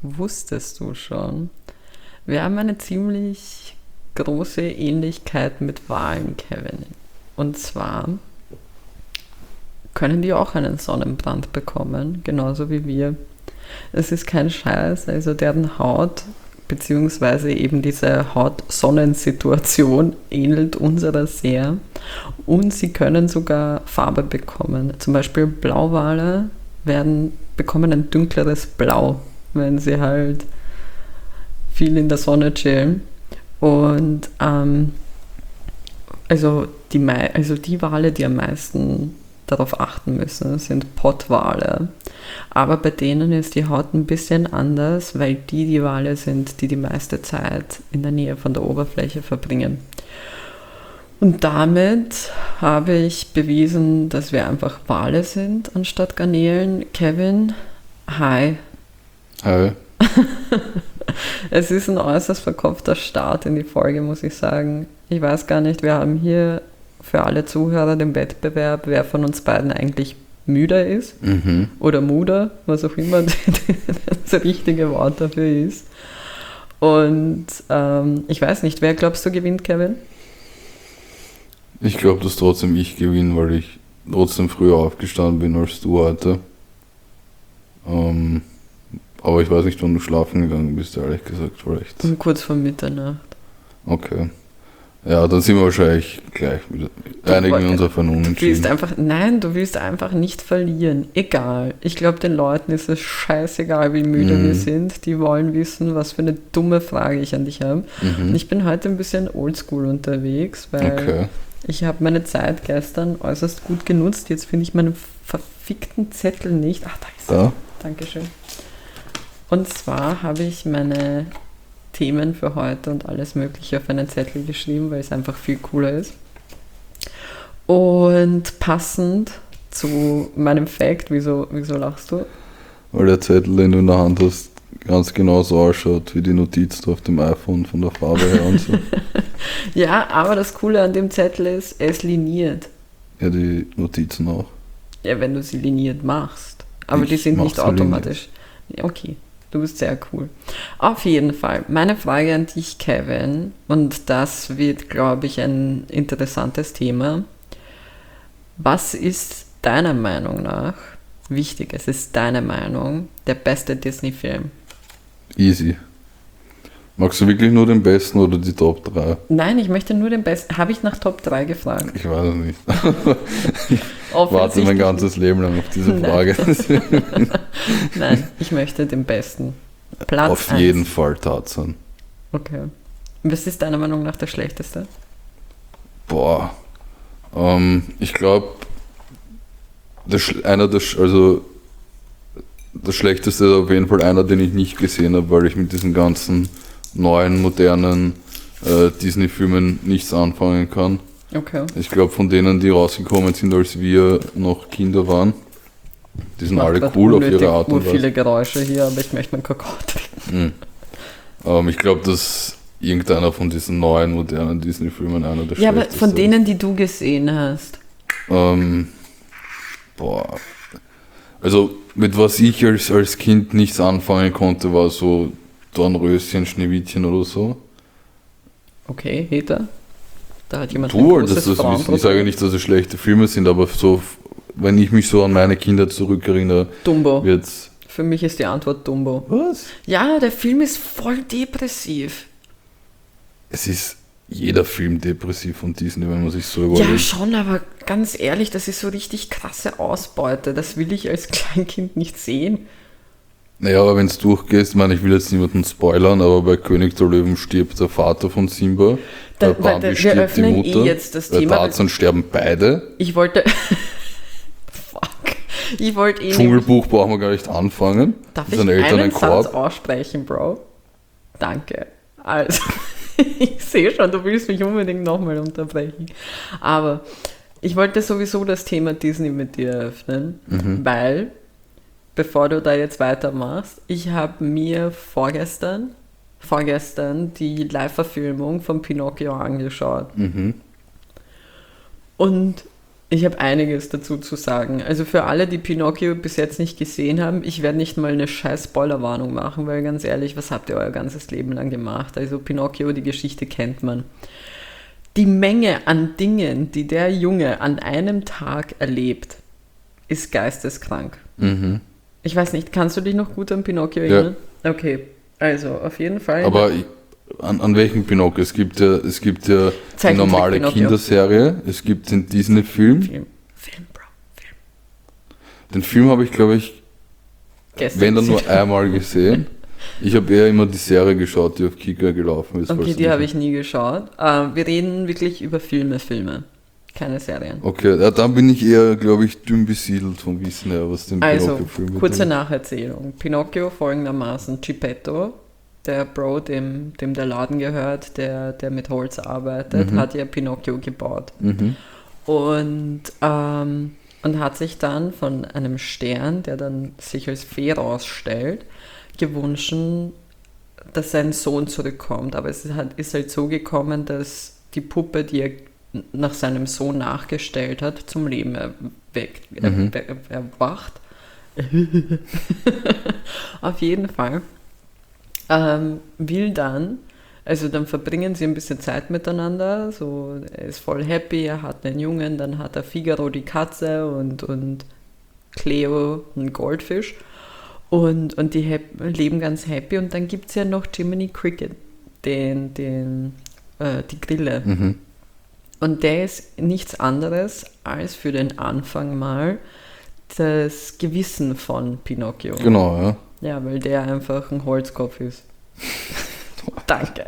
wusstest du schon? Wir haben eine ziemlich große Ähnlichkeit mit Walen, Kevin. Und zwar können die auch einen Sonnenbrand bekommen, genauso wie wir. Es ist kein Scheiß, also deren Haut, beziehungsweise eben diese Haut-Sonnensituation ähnelt unserer sehr. Und sie können sogar Farbe bekommen. Zum Beispiel Blauwale bekommen ein dunkleres Blau, wenn sie halt viel in der Sonne chillen. Und also die Wale, die am meisten darauf achten müssen, sind Pottwale. Aber bei denen ist die Haut ein bisschen anders, weil die Wale sind, die die meiste Zeit in der Nähe von der Oberfläche verbringen. Und damit habe ich bewiesen, dass wir einfach Wale sind anstatt Garnelen. Kevin, hi. Hi. Es ist ein äußerst verkopfter Start in die Folge, muss ich sagen. Ich weiß gar nicht, wir haben hier für alle Zuhörer den Wettbewerb, wer von uns beiden eigentlich müder ist oder muder, was auch immer das richtige Wort dafür ist. Und ich weiß nicht, wer glaubst du gewinnt, Kevin? Ich glaube, dass trotzdem ich gewinne, weil ich trotzdem früher aufgestanden bin als du heute. Aber ich weiß nicht, wann du schlafen gegangen bist, ehrlich gesagt, vielleicht. Kurz vor Mitternacht. Okay. Ja, dann sind wir wahrscheinlich gleich wieder einigen uns auf einen Unentschieden. Du willst einfach nicht verlieren. Egal. Ich glaube, den Leuten ist es scheißegal, wie müde wir sind. Die wollen wissen, was für eine dumme Frage ich an dich habe. Und ich bin heute ein bisschen oldschool unterwegs, weil ich habe meine Zeit gestern äußerst gut genutzt. Jetzt finde ich meinen verfickten Zettel nicht. Ach, da ist er. Dankeschön. Und zwar habe ich meine Themen für heute und alles Mögliche auf einen Zettel geschrieben, weil es einfach viel cooler ist. Und passend zu meinem Fact, wieso lachst du? Weil der Zettel, den du in der Hand hast, ganz genau so ausschaut wie die Notiz auf dem iPhone von der Farbe her und so. Ja, aber das Coole an dem Zettel ist, er ist liniert. Ja, die Notizen auch. Ja, wenn du sie liniert machst. Aber die sind nicht automatisch. Ja, okay. Du bist sehr cool. Auf jeden Fall, meine Frage an dich, Kevin, und das wird, glaube ich, ein interessantes Thema. Was ist deiner Meinung nach, wichtig, es ist deine Meinung, der beste Disney-Film? Easy. Magst du wirklich nur den besten oder die Top 3? Nein, ich möchte nur den besten. Habe ich nach Top 3 gefragt? Ich weiß es nicht. Ich warte mein ganzes Leben lang auf diese Frage. Nein, ich möchte den besten. Platz auf 1. jeden Fall Tarzan. Okay. Was ist deiner Meinung nach der schlechteste? Boah. Ich glaube, der schlechteste ist auf jeden Fall einer, den ich nicht gesehen habe, weil ich mit diesen ganzen neuen, modernen Disney-Filmen nichts anfangen kann. Okay. Ich glaube, von denen, die rausgekommen sind, als wir noch Kinder waren, die sind alle cool auf ihre Art und Weise. Viele Geräusche hier, aber ich möchte meinen Kakao trinken. Ich glaube, dass irgendeiner von diesen neuen, modernen Disney-Filmen einer der schlechtesten ist. Ja, aber von denen, die du gesehen hast. Also mit was ich als Kind nichts anfangen konnte, war so Dornröschen, Schneewittchen oder so. Okay, Heter. Da hat jemand ich sage nicht, dass es schlechte Filme sind, aber so, wenn ich mich so an meine Kinder zurückerinnere, Dumbo. Wird's. Für mich ist die Antwort Dumbo. Was? Ja, der Film ist voll depressiv. Es ist jeder Film depressiv von Disney, wenn man sich so überlegt. Ja, schon, aber ganz ehrlich, das ist so richtig krasse Ausbeute. Das will ich als Kleinkind nicht sehen. Naja, aber wenn es durchgehst, ich will jetzt niemanden spoilern, aber bei König der Löwen stirbt der Vater von Simba, bei Bambi stirbt die Mutter, jetzt das bei Thema. Tarzan sterben beide. Ich wollte... Fuck. Ich wollte Dschungelbuch brauchen wir gar nicht anfangen. Darf ich einen Satz aussprechen, Bro? Danke. Also, ich sehe schon, du willst mich unbedingt nochmal unterbrechen. Aber ich wollte sowieso das Thema Disney mit dir eröffnen, weil... Bevor du da jetzt weitermachst, ich habe mir vorgestern die Live-Verfilmung von Pinocchio angeschaut. Und Ich habe einiges dazu zu sagen. Also für alle, die Pinocchio bis jetzt nicht gesehen haben, ich werde nicht mal eine scheiß Spoilerwarnung machen, weil ganz ehrlich, was habt ihr euer ganzes Leben lang gemacht? Also Pinocchio, die Geschichte kennt man. Die Menge an Dingen, die der Junge an einem Tag erlebt, ist geisteskrank. Mhm. Ich weiß nicht, kannst du dich noch gut an Pinocchio erinnern? Ja. Okay, also auf jeden Fall. Aber an welchen Pinocchio? Es gibt ja die normale Kinderserie, es gibt den Disney-Film. Film, Bro, Film. Den Film habe ich, glaube ich, wenn dann nur einmal gesehen. Ich habe eher immer die Serie geschaut, die auf Kika gelaufen ist. Okay, die habe ich nie geschaut. Wir reden wirklich über Filme, keine Serien. Okay, ja, dann bin ich eher, glaube ich, dünn besiedelt vom Wissen her, was den Pinocchio-Film betrifft. Kurze Nacherzählung. Pinocchio folgendermaßen: Geppetto, der Bro, dem der Laden gehört, der mit Holz arbeitet, hat ja Pinocchio gebaut. Und hat sich dann von einem Stern, der dann sich als Fee rausstellt, gewünscht, dass sein Sohn zurückkommt. Aber es ist halt so gekommen, dass die Puppe, die er nach seinem Sohn nachgestellt hat, zum Leben erwacht. Auf jeden Fall. Will dann, also dann verbringen sie ein bisschen Zeit miteinander, so, er ist voll happy, er hat einen Jungen, dann hat er Figaro die Katze und Cleo einen Goldfisch und die leben ganz happy und dann gibt es ja noch Jiminy Cricket, die Grille. Und der ist nichts anderes als für den Anfang mal das Gewissen von Pinocchio. Genau, ja. Ja, weil der einfach ein Holzkopf ist. Danke.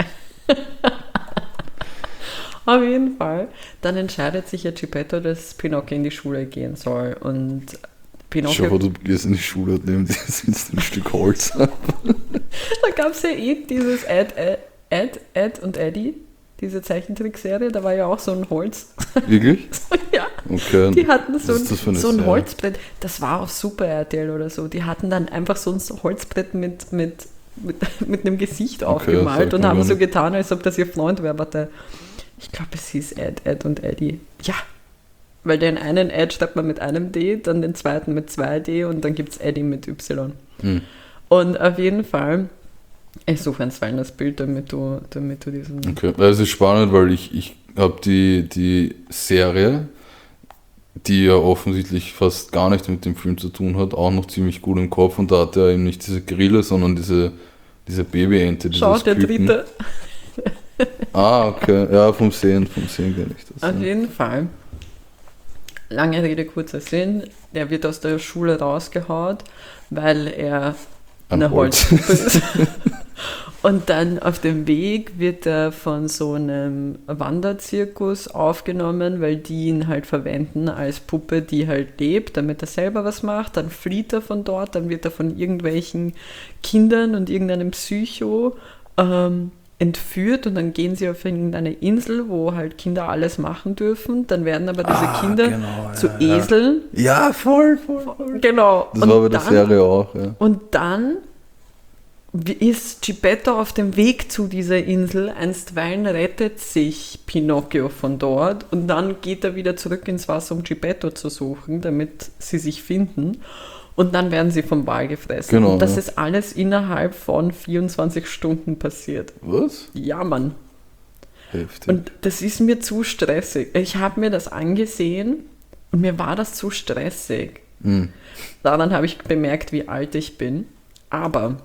Auf jeden Fall. Dann entscheidet sich ja Geppetto, dass Pinocchio in die Schule gehen soll. Und Pinocchio... Schau, du gehst in die Schule und neben dir sitzt ein Stück Holz. Da gab es ja dieses Ed und Eddie, diese Zeichentrickserie, da war ja auch so ein Holz. Wirklich? Ja. Okay. Die hatten so ein Holzbrett, das war auf Super RTL oder so, die hatten dann einfach so ein Holzbrett mit einem Gesicht aufgemalt und haben so getan, als ob das ihr Freund wäre. Warte, ich glaube, es hieß Ed und Eddie. Ja, weil den einen Ed schreibt man mit einem D, dann den zweiten mit 2 D und dann gibt es Eddie mit Y. Und auf jeden Fall, ich suche ein zweites Bild, damit du diesen... Okay, das ist spannend, weil ich habe die Serie, die ja offensichtlich fast gar nichts mit dem Film zu tun hat, auch noch ziemlich gut im Kopf und da hat er eben nicht diese Grille, sondern diese Babyente. Schau, der dritte. Okay, ja, vom Sehen kenne ich das. Auf jeden Fall. Lange Rede, kurzer Sinn, der wird aus der Schule rausgehaut, weil er eine Holzpuppe ist. Und dann auf dem Weg wird er von so einem Wanderzirkus aufgenommen, weil die ihn halt verwenden als Puppe, die halt lebt, damit er selber was macht. Dann flieht er von dort, dann wird er von irgendwelchen Kindern und irgendeinem Psycho entführt und dann gehen sie auf irgendeine Insel, wo halt Kinder alles machen dürfen. Dann werden aber diese Kinder zu Eseln. Ja, voll. Genau. Das war bei der Serie auch, ja. Und dann ist Geppetto auf dem Weg zu dieser Insel, einstweilen rettet sich Pinocchio von dort und dann geht er wieder zurück ins Wasser, um Geppetto zu suchen, damit sie sich finden und dann werden sie vom Wal gefressen. Genau, und das ist alles innerhalb von 24 Stunden passiert. Was? Ja, Mann. Heftig. Und das ist mir zu stressig. Ich habe mir das angesehen und mir war das zu stressig. Daran habe ich bemerkt, wie alt ich bin. Aber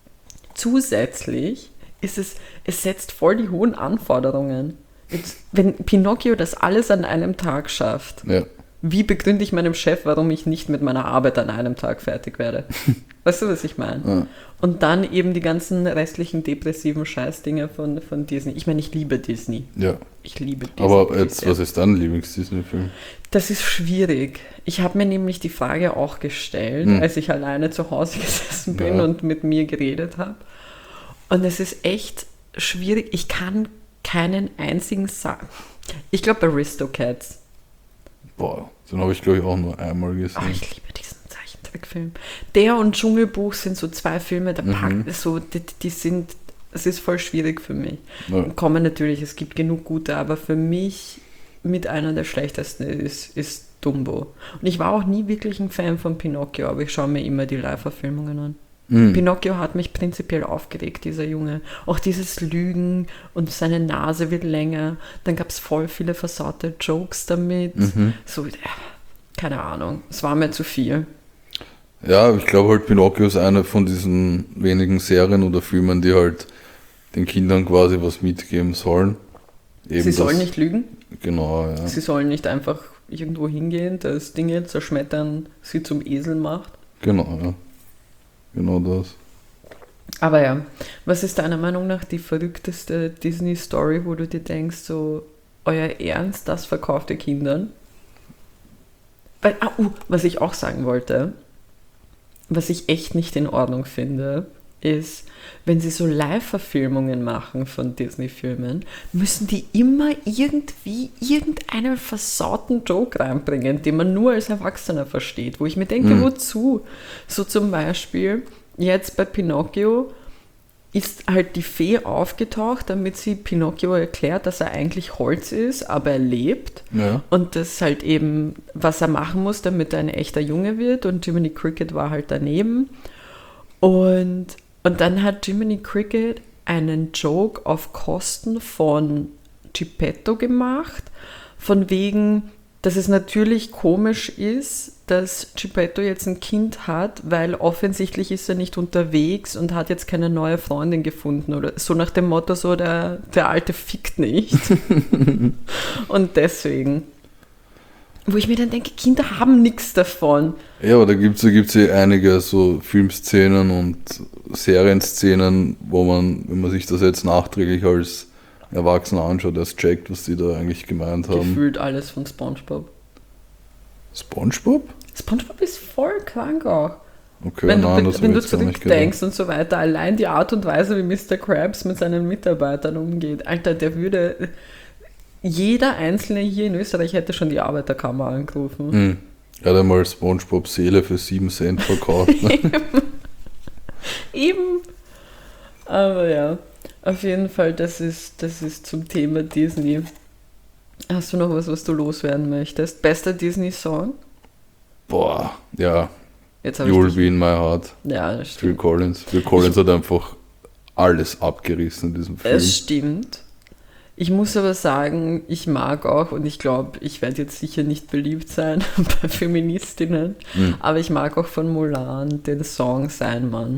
zusätzlich ist es setzt voll die hohen Anforderungen. Jetzt, wenn Pinocchio das alles an einem Tag schafft, wie begründe ich meinem Chef, warum ich nicht mit meiner Arbeit an einem Tag fertig werde? Weißt du, was ich meine? Ja. Und dann eben die ganzen restlichen depressiven Scheißdinger von Disney. Ich meine, ich liebe Disney. Ja. Ich liebe Disney. Aber jetzt, was ist dein Lieblings-Disney-Film? Das ist schwierig. Ich habe mir nämlich die Frage auch gestellt, als ich alleine zu Hause gesessen bin und mit mir geredet habe. Und es ist echt schwierig. Ich kann keinen einzigen sagen. Ich glaube Aristocats. Boah, den habe ich, glaube ich, auch nur einmal gesehen. Oh, ich liebe diesen Zeichentrickfilm. Der und Dschungelbuch sind so 2 Filme, da packt so, die sind, es ist voll schwierig für mich. Ja. Kommen natürlich, es gibt genug gute, aber für mich mit einer der schlechtesten ist Dumbo. Und ich war auch nie wirklich ein Fan von Pinocchio, aber ich schaue mir immer die Live-Verfilmungen an. Pinocchio hat mich prinzipiell aufgeregt, dieser Junge. Auch dieses Lügen und seine Nase wird länger. Dann gab es voll viele versaute Jokes damit. So, keine Ahnung. Es war mir zu viel. Ja, ich glaube halt, Pinocchio ist eine von diesen wenigen Serien oder Filmen, die halt den Kindern quasi was mitgeben sollen. Eben Sie sollen nicht lügen. Genau, ja. Sie sollen nicht einfach irgendwo hingehen, das Dinge zerschmettern, sie zum Esel macht. Genau, ja. Genau das. Aber ja, was ist deiner Meinung nach die verrückteste Disney-Story, wo du dir denkst, so, euer Ernst, das verkauft ihr Kindern? Weil, was ich auch sagen wollte, was ich echt nicht in Ordnung finde, ist, wenn sie so Live-Verfilmungen machen von Disney-Filmen, müssen die immer irgendwie irgendeinen versauten Joke reinbringen, den man nur als Erwachsener versteht, wo ich mir denke, wozu? So zum Beispiel, jetzt bei Pinocchio ist halt die Fee aufgetaucht, damit sie Pinocchio erklärt, dass er eigentlich Holz ist, aber er lebt. Ja. Und das halt eben, was er machen muss, damit er ein echter Junge wird. Und Jiminy Cricket war halt daneben. Und dann hat Jiminy Cricket einen Joke auf Kosten von Geppetto gemacht, von wegen, dass es natürlich komisch ist, dass Geppetto jetzt ein Kind hat, weil offensichtlich ist er nicht unterwegs und hat jetzt keine neue Freundin gefunden oder so nach dem Motto, so der Alte fickt nicht. Und deswegen. Wo ich mir dann denke, Kinder haben nichts davon. Ja, aber da gibt's ja einige so Filmszenen und Serienszenen, wo man, wenn man sich das jetzt nachträglich als Erwachsener anschaut, erst checkt, was die da eigentlich gemeint haben. Gefühlt alles von SpongeBob. SpongeBob? SpongeBob ist voll krank auch. Okay, Wenn nein, du zurückdenkst und so weiter, allein die Art und Weise, wie Mr. Krabs mit seinen Mitarbeitern umgeht, Alter, der würde... Jeder Einzelne hier in Österreich hätte schon die Arbeiterkammer angerufen. Er hat einmal SpongeBob Seele für 7 Cent verkauft. Ne? Eben. Aber ja, auf jeden Fall, das ist zum Thema Disney. Hast du noch was du loswerden möchtest? Bester Disney-Song? Boah, ja. You'll Be in My Heart. Ja, das stimmt. Phil Collins. Phil Collins hat einfach alles abgerissen in diesem Film. Es stimmt. Ich muss aber sagen, ich mag auch, und ich glaube, ich werde jetzt sicher nicht beliebt sein bei Feministinnen, aber ich mag auch von Mulan den Song Sein Mann.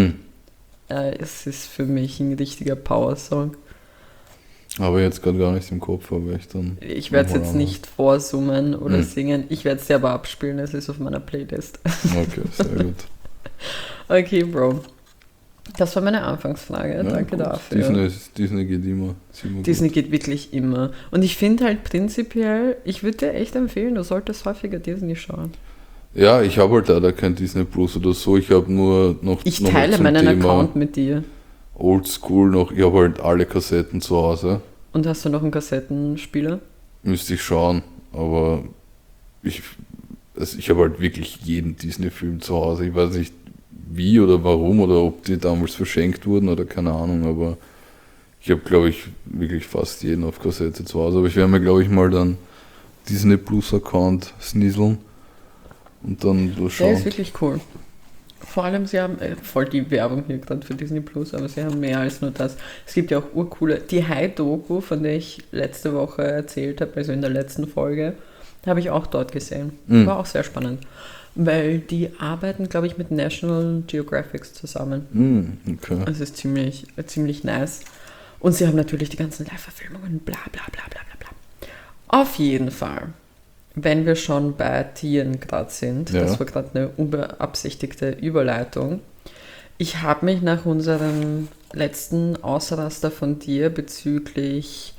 Es ist für mich ein richtiger Power-Song. Aber jetzt gerade gar nicht im Kopf, aber ich dann... Ich werde es jetzt nicht vorsummen oder singen, ich werde es dir aber abspielen, es ist auf meiner Playlist. Okay, sehr gut. Okay, Bro. Das war meine Anfangsfrage, Ja, danke gut. dafür. Disney geht immer. Disney geht wirklich immer. Und ich finde halt prinzipiell, ich würde dir echt empfehlen, du solltest häufiger Disney schauen. Ja, ich habe halt leider kein Disney Plus oder so, ich habe nur noch... Ich teile meinen Account mit dir. Oldschool noch, ich habe halt alle Kassetten zu Hause. Und hast du noch einen Kassettenspieler? Müsste ich schauen, aber ich habe halt wirklich jeden Disney-Film zu Hause. Ich weiß nicht wie oder warum oder ob die damals verschenkt wurden oder keine Ahnung, aber ich habe, glaube ich, wirklich fast jeden auf Kassette zu Hause. Aber ich werde mir, glaube ich, mal dann Disney Plus Account snieseln und dann durchschauen. Der ist wirklich cool. Vor allem, sie haben voll die Werbung hier gerade für Disney Plus, aber sie haben mehr als nur das. Es gibt ja auch urcoole, die Hai-Doku, von der ich letzte Woche erzählt habe, also in der letzten Folge, habe ich auch dort gesehen. War auch sehr spannend. Weil die arbeiten, glaube ich, mit National Geographic zusammen. Okay. Das ist ziemlich nice. Und sie haben natürlich die ganzen Live-Verfilmungen, bla bla bla bla bla bla. Auf jeden Fall, wenn wir schon bei Tieren gerade sind, ja. Das war gerade eine unbeabsichtigte Überleitung. Ich habe mich nach unserem letzten Ausraster von dir bezüglich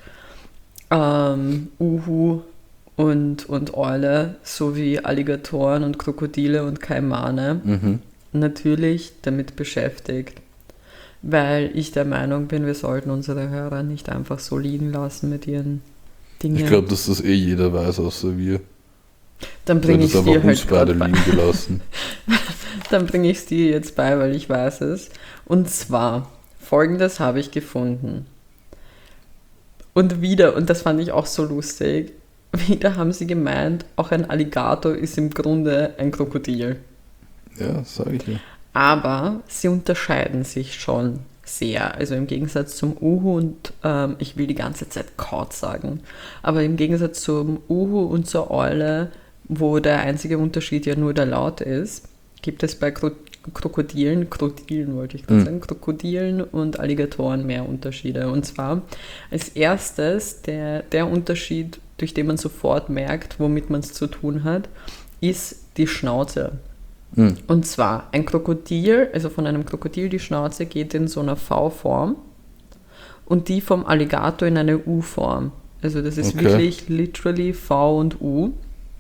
Uhu und Eule sowie Alligatoren und Krokodile und Kaimane natürlich damit beschäftigt, weil ich der Meinung bin, wir sollten unsere Hörer nicht einfach so liegen lassen mit ihren Dingen. Ich glaube, dass das jeder weiß, außer wir. Dann bringe ich es dir halt beide liegen gelassen. Dann bringe ich es dir jetzt bei, weil ich weiß es. Und zwar, Folgendes habe ich gefunden. Und das fand ich auch so lustig, wieder haben sie gemeint, auch ein Alligator ist im Grunde ein Krokodil. Ja, sage ich ja. Aber sie unterscheiden sich schon sehr. Also im Gegensatz zum Uhu und ich will die ganze Zeit Kauz sagen, aber im Gegensatz zum Uhu und zur Eule, wo der einzige Unterschied ja nur der Laut ist, gibt es bei Krokodilen wollte ich gerade sagen, Krokodilen und Alligatoren mehr Unterschiede. Und zwar als erstes der Unterschied, durch den man sofort merkt, womit man es zu tun hat, ist die Schnauze. Und zwar ein Krokodil, also von einem Krokodil, die Schnauze geht in so einer V-Form und die vom Alligator in eine U-Form. Also das ist wirklich literally V und U.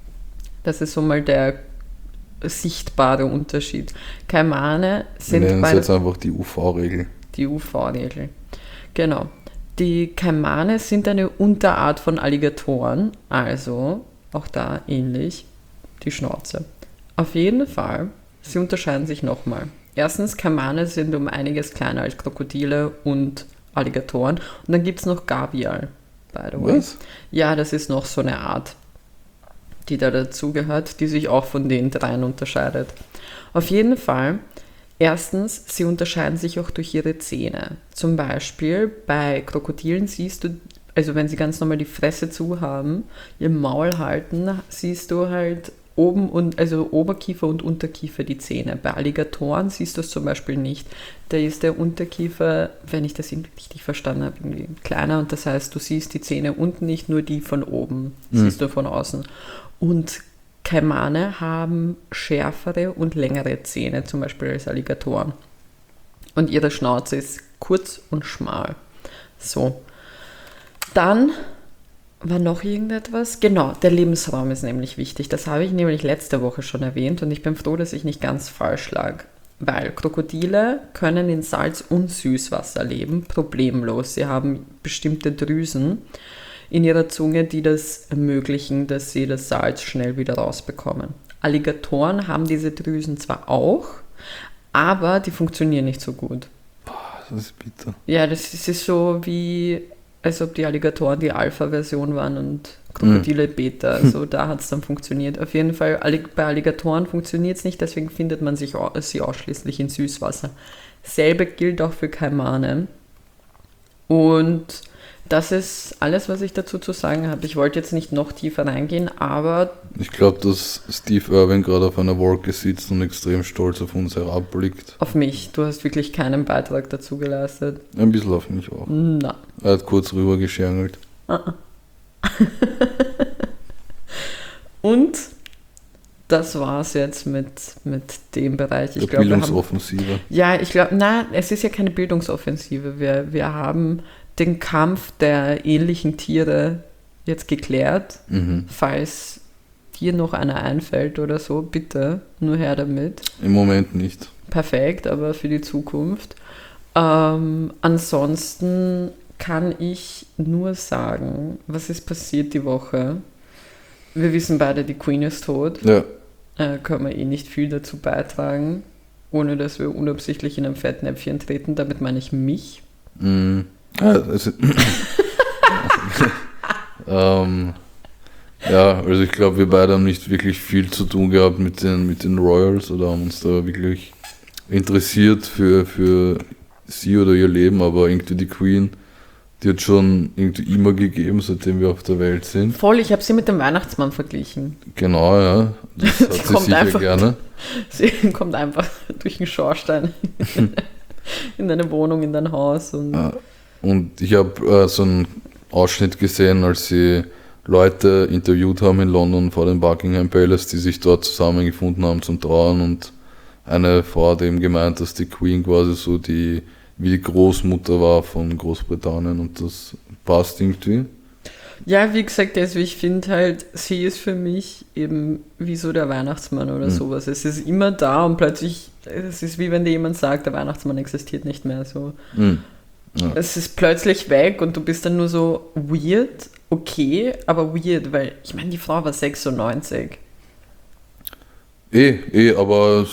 Das ist so mal der sichtbare Unterschied. Kaimane sind nennen Sie jetzt einfach die UV-Regel. Die UV-Regel. Genau. Die Kaimane sind eine Unterart von Alligatoren, also auch da ähnlich die Schnauze. Auf jeden Fall, sie unterscheiden sich nochmal. Erstens, Kaimane sind um einiges kleiner als Krokodile und Alligatoren. Und dann gibt es noch Gavial, by the way. Was? Ja, das ist noch so eine Art, die da dazugehört, die sich auch von den dreien unterscheidet. Auf jeden Fall, erstens, sie unterscheiden sich auch durch ihre Zähne. Zum Beispiel bei Krokodilen siehst du, also wenn sie ganz normal die Fresse zu haben, ihr Maul halten, siehst du halt oben und also Oberkiefer und Unterkiefer die Zähne. Bei Alligatoren siehst du es zum Beispiel nicht. Da ist der Unterkiefer, wenn ich das irgendwie richtig verstanden habe, irgendwie kleiner und das heißt, du siehst die Zähne unten nicht, nur die von oben, siehst du von außen. Und Kaimane haben schärfere und längere Zähne, zum Beispiel als Alligatoren. Und ihre Schnauze ist kurz und schmal. So. Dann war noch irgendetwas? Genau, der Lebensraum ist nämlich wichtig. Das habe ich nämlich letzte Woche schon erwähnt und ich bin froh, dass ich nicht ganz falsch lag. Weil Krokodile können in Salz- und Süßwasser leben, problemlos. Sie haben bestimmte Drüsen in ihrer Zunge, die das ermöglichen, dass sie das Salz schnell wieder rausbekommen. Alligatoren haben diese Drüsen zwar auch, aber die funktionieren nicht so gut. Das ist bitter. Ja, das ist so wie, als ob die Alligatoren die Alpha-Version waren und Krokodile Beta. Also da hat es dann funktioniert. Auf jeden Fall, bei Alligatoren funktioniert es nicht, deswegen findet man sie ausschließlich in Süßwasser. Selbe gilt auch für Kaimane. Und das ist alles, was ich dazu zu sagen habe. Ich wollte jetzt nicht noch tiefer reingehen, aber... Ich glaube, dass Steve Irwin gerade auf einer Wolke sitzt und extrem stolz auf uns herabblickt. Auf mich. Du hast wirklich keinen Beitrag dazu geleistet. Ein bisschen auf mich auch. Na. Er hat kurz rüber gescherngelt. Und das war's jetzt mit dem Bereich. Ich glaube, Bildungsoffensive. Ich glaube, nein, es ist ja keine Bildungsoffensive. Wir haben den Kampf der ähnlichen Tiere jetzt geklärt. Falls dir noch einer einfällt oder so, bitte, nur her damit. Im Moment nicht. Perfekt, aber für die Zukunft. Ansonsten kann ich nur sagen, was ist passiert die Woche. Wir wissen beide, die Queen ist tot. Ja. Können wir nicht viel dazu beitragen, ohne dass wir unabsichtlich in ein Fettnäpfchen treten. Damit meine ich mich. Also also ich glaube, wir beide haben nicht wirklich viel zu tun gehabt mit den Royals oder haben uns da wirklich interessiert für sie oder ihr Leben, aber irgendwie die Queen, die hat schon irgendwie immer gegeben, seitdem wir auf der Welt sind. Voll, ich habe sie mit dem Weihnachtsmann verglichen. Genau, ja. Das hat sie sicher einfach, gerne. Sie kommt einfach durch den Schornstein in deine Wohnung, in dein Haus. Und ich habe so einen Ausschnitt gesehen, als sie Leute interviewt haben in London vor dem Buckingham Palace, die sich dort zusammengefunden haben zum Trauern, und eine Frau hat eben gemeint, dass die Queen quasi so wie die Großmutter war von Großbritannien, und das passt irgendwie. Ja, wie gesagt, also ich finde halt, sie ist für mich eben wie so der Weihnachtsmann oder sowas. Es ist immer da und plötzlich, es ist wie wenn dir jemand sagt, der Weihnachtsmann existiert nicht mehr. So. Ja. Es ist plötzlich weg und du bist dann nur so weird, okay, aber weird, weil ich meine, die Frau war 96. Aber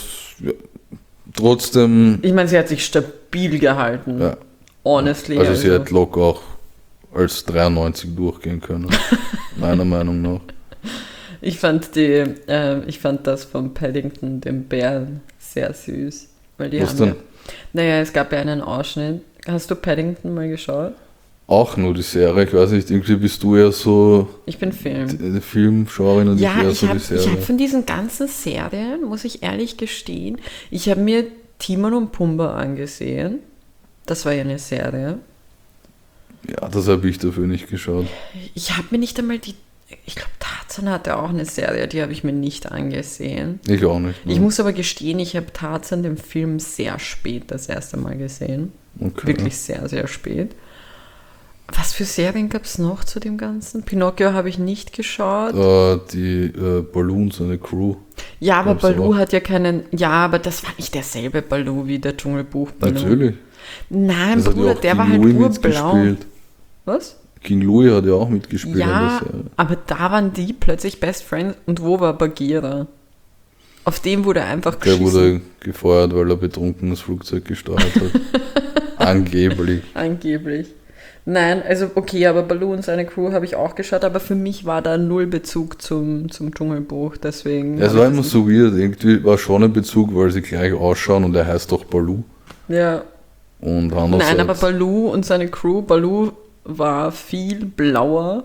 trotzdem... Ich meine, sie hat sich stabil gehalten. Ja. Honestly. Also sie hat locker auch als 93 durchgehen können. Meiner Meinung nach. Ich fand das von Paddington, dem Bären, sehr süß. Weil die Was haben denn? ja, naja, es gab ja einen Ausschnitt. Hast du Paddington mal geschaut? Auch nur die Serie, ich weiß nicht, irgendwie bist du ja so Ich bin Film. die Filmgenre und Ja, eher ich so die habe Serie. hab von diesen ganzen Serien, muss ich ehrlich gestehen, ich habe mir Timon und Pumba angesehen. Das war ja eine Serie. Ja, das habe ich dafür nicht geschaut. Ich habe mir nicht einmal ich glaube, Tarzan hatte auch eine Serie, die habe ich mir nicht angesehen. Ich auch nicht. Ne? Ich muss aber gestehen, ich habe Tarzan den Film sehr spät das erste Mal gesehen. Okay. Wirklich sehr, sehr spät. Was für Serien gab es noch zu dem Ganzen? Pinocchio habe ich nicht geschaut. Die Balloons, eine Crew. Ja, aber Gab's Baloo auch. hat ja keinen. Ja, aber das war nicht derselbe Baloo wie der Dschungelbuch Baloo. Natürlich. Nein, Das hat ja Bruder, auch der King war halt Louis urblau. mitgespielt. Was? King Louis hat ja auch mitgespielt in der Ja, Serie. aber da waren die plötzlich Best Friends und wo war Bagheera? Auf dem wurde einfach Der geschissen. wurde gefeuert, weil er betrunken das Flugzeug gesteuert hat. Angeblich. Angeblich. Nein, also okay, aber Baloo und seine Crew habe ich auch geschaut, aber für mich war da null Bezug zum Dschungelbuch, deswegen. Es habe war ich immer das so weird, irgendwie war schon ein Bezug, weil sie gleich ausschauen und er heißt doch Baloo. nicht- Ja. Und andererseits, Nein, aber Baloo und seine Crew, Baloo war viel blauer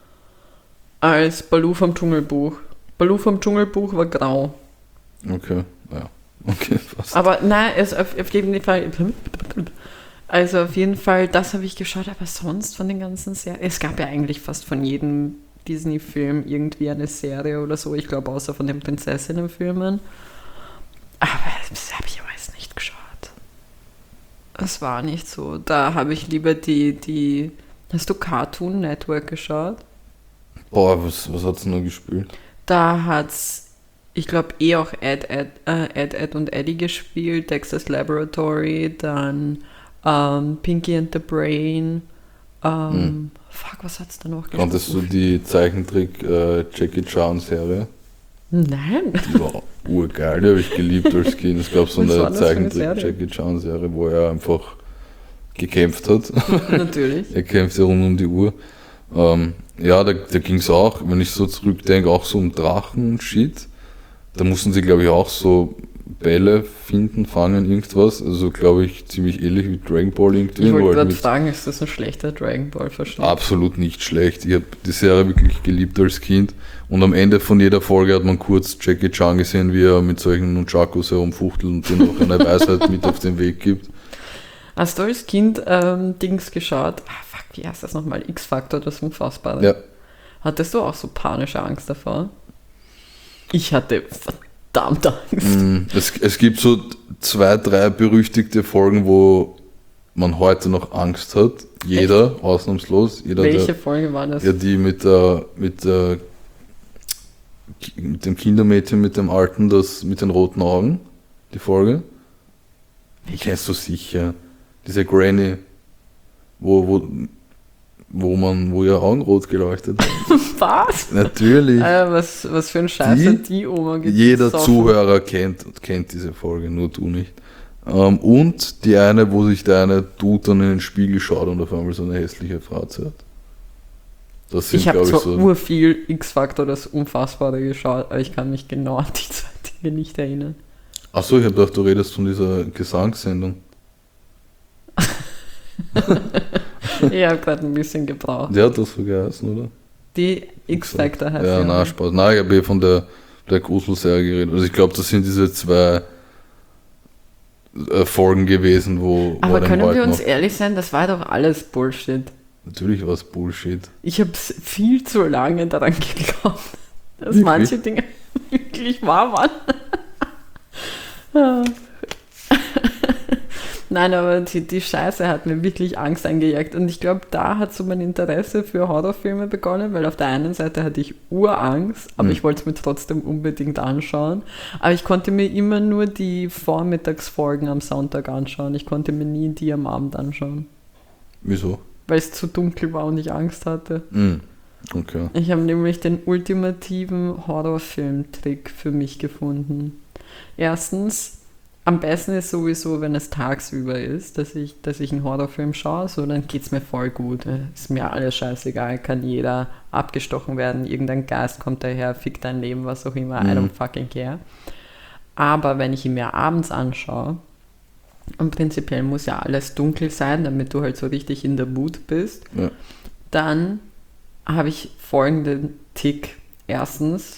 als Baloo vom Dschungelbuch. Baloo vom Dschungelbuch war grau. Okay, ja. Okay, fast. Aber nein, es auf jeden Fall. Also auf jeden Fall, das habe ich geschaut, aber sonst von den ganzen Serien. Es gab ja eigentlich fast von jedem Disney-Film irgendwie eine Serie oder so. Ich glaube, außer von den Prinzessinnen-Filmen. Aber das habe ich alles nicht geschaut. Es war nicht so. Da habe ich lieber die. Hast du Cartoon Network geschaut? Boah, was hat's noch gespielt? Da hat's, ich glaube, auch Ed und Eddie gespielt, Dexter's Laboratory, dann Pinky and the Brain. Fuck, was hat's da noch gespielt? Kanntest du die Zeichentrick Jackie Chan Serie? Nein. Die war urgeil, die habe ich geliebt als Kind. Es gab so Was war eine das für eine Zeichentrick Serie? Jackie Chan Serie, wo er einfach gekämpft hat. Natürlich. Er kämpft ja rund um die Uhr. Ja, da ging es auch, wenn ich so zurückdenke, auch so um Drachen und Shit. Da mussten sie, glaube ich, auch so Bälle finden, fangen, irgendwas. Also, glaube ich, ziemlich ähnlich wie Dragon Ball irgendwie. Ich wollte halt gerade mit- fragen, ist das ein schlechter Dragon Ball Verschnitt? Absolut nicht schlecht. Ich habe die Serie wirklich geliebt als Kind. Und am Ende von jeder Folge hat man kurz Jackie Chan gesehen, wie er mit solchen Nunchakus herumfuchtelt und denen auch eine Weisheit mit auf den Weg gibt. Hast du als Kind Dings geschaut? Fuck, wie heißt das nochmal? X-Factor, das Unfassbare. Ja. Hattest du auch so panische Angst davor? Ich hatte verdammt Angst. Es gibt so 2, 3 berüchtigte Folgen, wo man heute noch Angst hat. Jeder, ausnahmslos. Jeder, Welche Folge war das? ja, die mit dem Kindermädchen, mit dem Alten, das mit den roten Augen, die Folge. Die kennst du sicher. Diese Granny, wo ihre Augen rot geleuchtet haben. Was? Natürlich. Was für ein Scheiß Die- hat die Oma gezogen? Jeder Zuhörer kennt diese Folge, nur du nicht. Und die eine, wo sich der eine Dude dann in den Spiegel schaut und auf einmal so eine hässliche Fratze hat. Das sind, Ich habe glaube ich, zwar so. urviel X-Factor, das Unfassbare geschaut, aber ich kann mich genau an die zwei Dinge nicht erinnern. Achso, ich habe gedacht, du redest von dieser Gesangssendung. Ich habe gerade ein bisschen gebraucht. Der hat das so geheißen, oder? Die X-Factor heißt Ja, na, Spaß. Nein, ich habe von der Gruselserie geredet. Also ich glaube, das sind diese 2 Folgen gewesen, wo Aber den können wir heute uns noch- ehrlich sein, das war doch alles Bullshit. Natürlich war es Bullshit. Ich habe viel zu lange daran geglaubt, dass Wirklich? manche Dinge wirklich wahr waren. Nein, aber die Scheiße hat mir wirklich Angst eingejagt. Und ich glaube, da hat so mein Interesse für Horrorfilme begonnen, weil auf der einen Seite hatte ich Urangst, aber ich wollte es mir trotzdem unbedingt anschauen. Aber ich konnte mir immer nur die Vormittagsfolgen am Sonntag anschauen. Ich konnte mir nie die am Abend anschauen, Wieso? weil es zu dunkel war und ich Angst hatte. Okay. Ich habe nämlich den ultimativen Horrorfilm-Trick für mich gefunden. Erstens, am besten ist sowieso, wenn es tagsüber ist, dass ich einen Horrorfilm schaue, so dann geht es mir voll gut. Ist mir alles scheißegal, kann jeder abgestochen werden, irgendein Geist kommt daher, fickt dein Leben, was auch immer, I don't fucking care. Aber wenn ich ihn mir abends anschaue, und prinzipiell muss ja alles dunkel sein, damit du halt so richtig in der Mood bist, dann habe ich folgenden Tick. Erstens,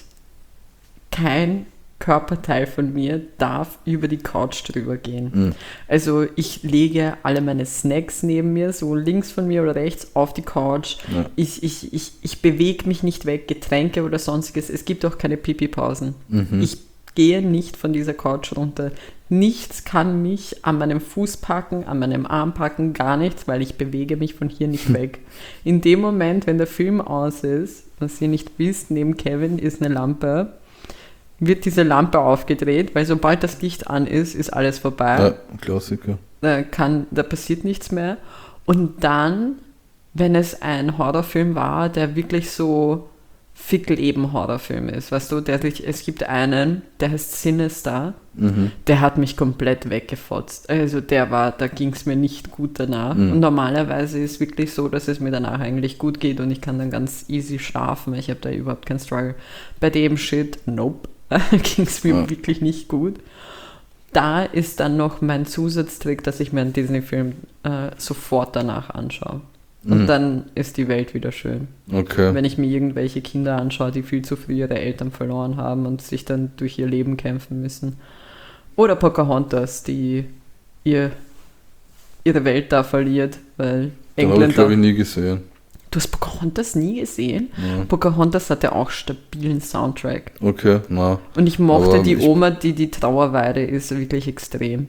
kein Körperteil von mir darf über die Couch drüber gehen. Also ich lege alle meine Snacks neben mir, so links von mir oder rechts auf die Couch. Ja. Ich bewege mich nicht weg, Getränke oder sonstiges. Es gibt auch keine Pipi-Pausen. Ich gehe nicht von dieser Couch runter. Nichts kann mich an meinem Fuß packen, an meinem Arm packen, gar nichts, weil ich bewege mich von hier nicht weg. In dem Moment, wenn der Film aus ist, was ihr nicht wisst, neben Kevin ist eine Lampe, wird diese Lampe aufgedreht, weil sobald das Licht an ist, ist alles vorbei. Ja, Klassiker. Da passiert nichts mehr. Und dann, wenn es ein Horrorfilm war, der wirklich so Fickel-Eben-Horrorfilm ist, weißt du, es gibt einen, der heißt Sinister, der hat mich komplett weggefotzt. Also da ging es mir nicht gut danach. Und normalerweise ist es wirklich so, dass es mir danach eigentlich gut geht und ich kann dann ganz easy schlafen. Ich habe da überhaupt keinen Struggle. Bei dem Shit, nope, ging es mir wirklich nicht gut. Da ist dann noch mein Zusatztrick, dass ich mir einen Disney-Film sofort danach anschaue. Und dann ist die Welt wieder schön. Okay. Wenn ich mir irgendwelche Kinder anschaue, die viel zu früh ihre Eltern verloren haben und sich dann durch ihr Leben kämpfen müssen. Oder Pocahontas, die ihre Welt da verliert, weil Den habe ich, glaube ich, nie gesehen. Du hast Pocahontas nie gesehen? Ja. Pocahontas hatte auch stabilen Soundtrack. Okay, na. Und ich mochte die Oma, die Trauerweide ist, wirklich extrem.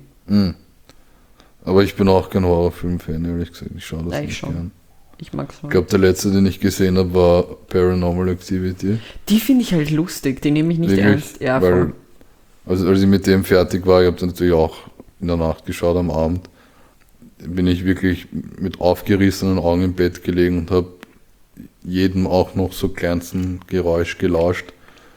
Aber ich bin auch kein Horrorfilm-Fan, ehrlich gesagt. Ich schaue das ja, nicht gern. Ich mag's mal. Ich glaube, der letzte, den ich gesehen habe, war Paranormal Activity. Die finde ich halt lustig, die nehme ich nicht wirklich ernst. Ja, weil, also als ich mit dem fertig war, ich habe natürlich auch in der Nacht geschaut am Abend, bin ich wirklich mit aufgerissenen Augen im Bett gelegen und habe jedem auch noch so kleinsten Geräusch gelauscht,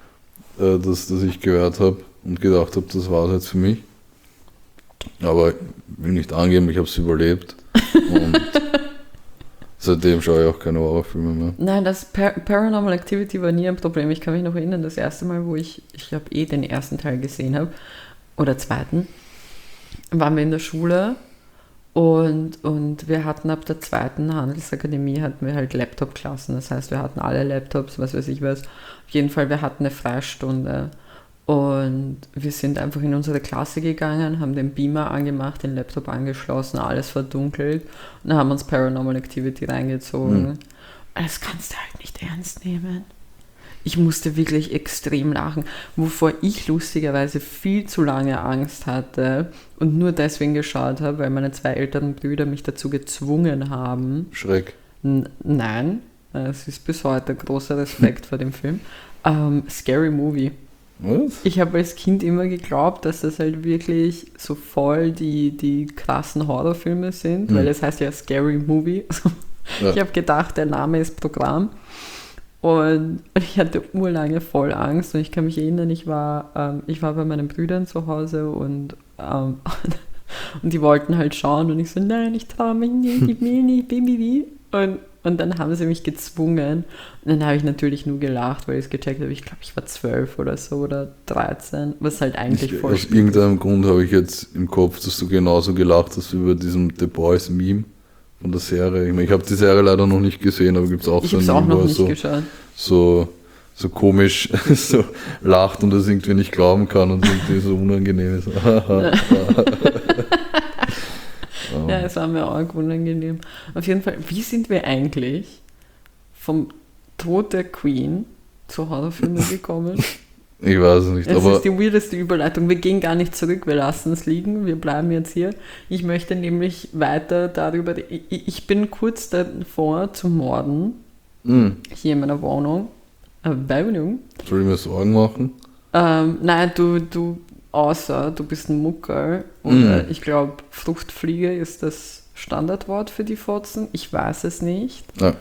das ich gehört habe und gedacht habe, das war es jetzt für mich. Aber ich will nicht angeben, ich habe es überlebt. Und seitdem schaue ich auch keine Horrorfilme mehr. Nein, das Paranormal Activity war nie ein Problem. Ich kann mich noch erinnern, das erste Mal, wo ich glaube den ersten Teil gesehen habe, oder zweiten, waren wir in der Schule und wir hatten ab der zweiten Handelsakademie hatten wir halt Laptop-Klassen. Das heißt, wir hatten alle Laptops, was weiß ich was. Auf jeden Fall, wir hatten eine Freistunde. Und wir sind einfach in unsere Klasse gegangen, haben den Beamer angemacht, den Laptop angeschlossen, alles verdunkelt und dann haben uns Paranormal Activity reingezogen. Das kannst du halt nicht ernst nehmen. Ich musste wirklich extrem lachen, wovor ich lustigerweise viel zu lange Angst hatte und nur deswegen geschaut habe, weil meine 2 älteren Brüder mich dazu gezwungen haben. Schreck. Nein, es ist bis heute großer Respekt vor dem Film. Scary Movie. Was? Ich habe als Kind immer geglaubt, dass das halt wirklich so voll die krassen Horrorfilme sind, weil es heißt ja Scary Movie. Ja. Ich habe gedacht, der Name ist Programm. Und ich hatte urlange voll Angst und ich kann mich erinnern, ich war bei meinen Brüdern zu Hause und die wollten halt schauen und ich so, nein, ich traue mich nicht, ich will nicht, Baby. Und dann haben sie mich gezwungen. Und dann habe ich natürlich nur gelacht, weil ich es gecheckt habe. Ich glaube, ich war 12 oder so oder 13, was halt eigentlich voll aus irgendeinem Grund habe ich jetzt im Kopf, dass du genauso gelacht hast über diesem The Boys Meme von der Serie. Ich habe die Serie leider noch nicht gesehen, aber gibt es auch ich so ein Meme, wo er so komisch so lacht und das irgendwie nicht glauben kann und irgendwie so unangenehm ist. Ja, es war mir auch unangenehm. Auf jeden Fall, wie sind wir eigentlich vom Tod der Queen zu Horrorfilmen gekommen? Ich weiß es nicht. Es ist die weirdeste Überleitung. Wir gehen gar nicht zurück, wir lassen es liegen, wir bleiben jetzt hier. Ich möchte nämlich weiter darüber, ich bin kurz davor zu morden, hier in meiner Wohnung. Soll ich mir Sorgen machen? Nein, außer du bist ein Muckerl oder ich glaube Fruchtfliege ist das Standardwort für die Fotzen. Ich weiß es nicht. Ja.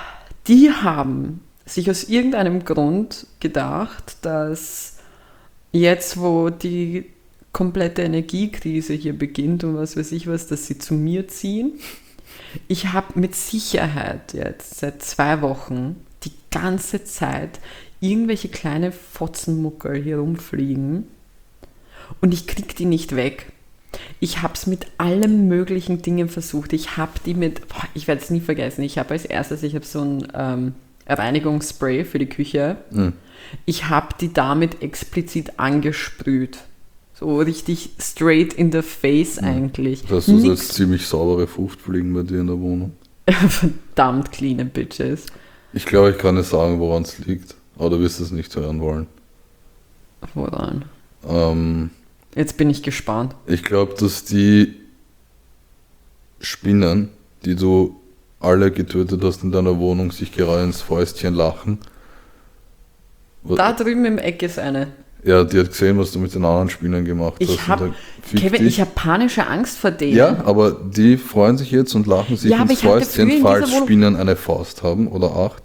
Die haben sich aus irgendeinem Grund gedacht, dass jetzt, wo die komplette Energiekrise hier beginnt und was weiß ich was, dass sie zu mir ziehen. Ich habe mit Sicherheit jetzt seit 2 Wochen die ganze Zeit irgendwelche kleine Fotzenmuckel hier rumfliegen und ich krieg die nicht weg. Ich habe es mit allen möglichen Dingen versucht. Ich habe die ich werde es nie vergessen, ich habe als erstes, so ein Reinigungsspray für die Küche. Ich habe die damit explizit angesprüht. So richtig straight in the face eigentlich. Das heißt, du hast ziemlich saubere Fruchtfliegen bei dir in der Wohnung. Verdammt clean Bitches. Ich glaube, ich kann nicht sagen, woran es liegt. Aber du wirst es nicht hören wollen. Woran? Jetzt bin ich gespannt. Ich glaube, dass die Spinnen, die du alle getötet hast in deiner Wohnung, sich gerade ins Fäustchen lachen. Da drüben im Eck ist eine. Ja, die hat gesehen, was du mit den anderen Spielern gemacht hast. Kevin, ich habe panische Angst vor denen. Ja, aber die freuen sich jetzt und lachen sich ins Fäustchen, falls Spinnen eine Faust haben oder 8.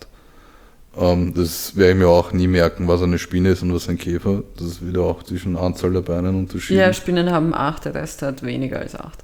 Das werde ich mir auch nie merken, was eine Spinne ist und was ein Käfer. Das ist wieder auch zwischen Anzahl der Beinen unterschieden. Ja, Spinnen haben 8, der Rest hat weniger als 8.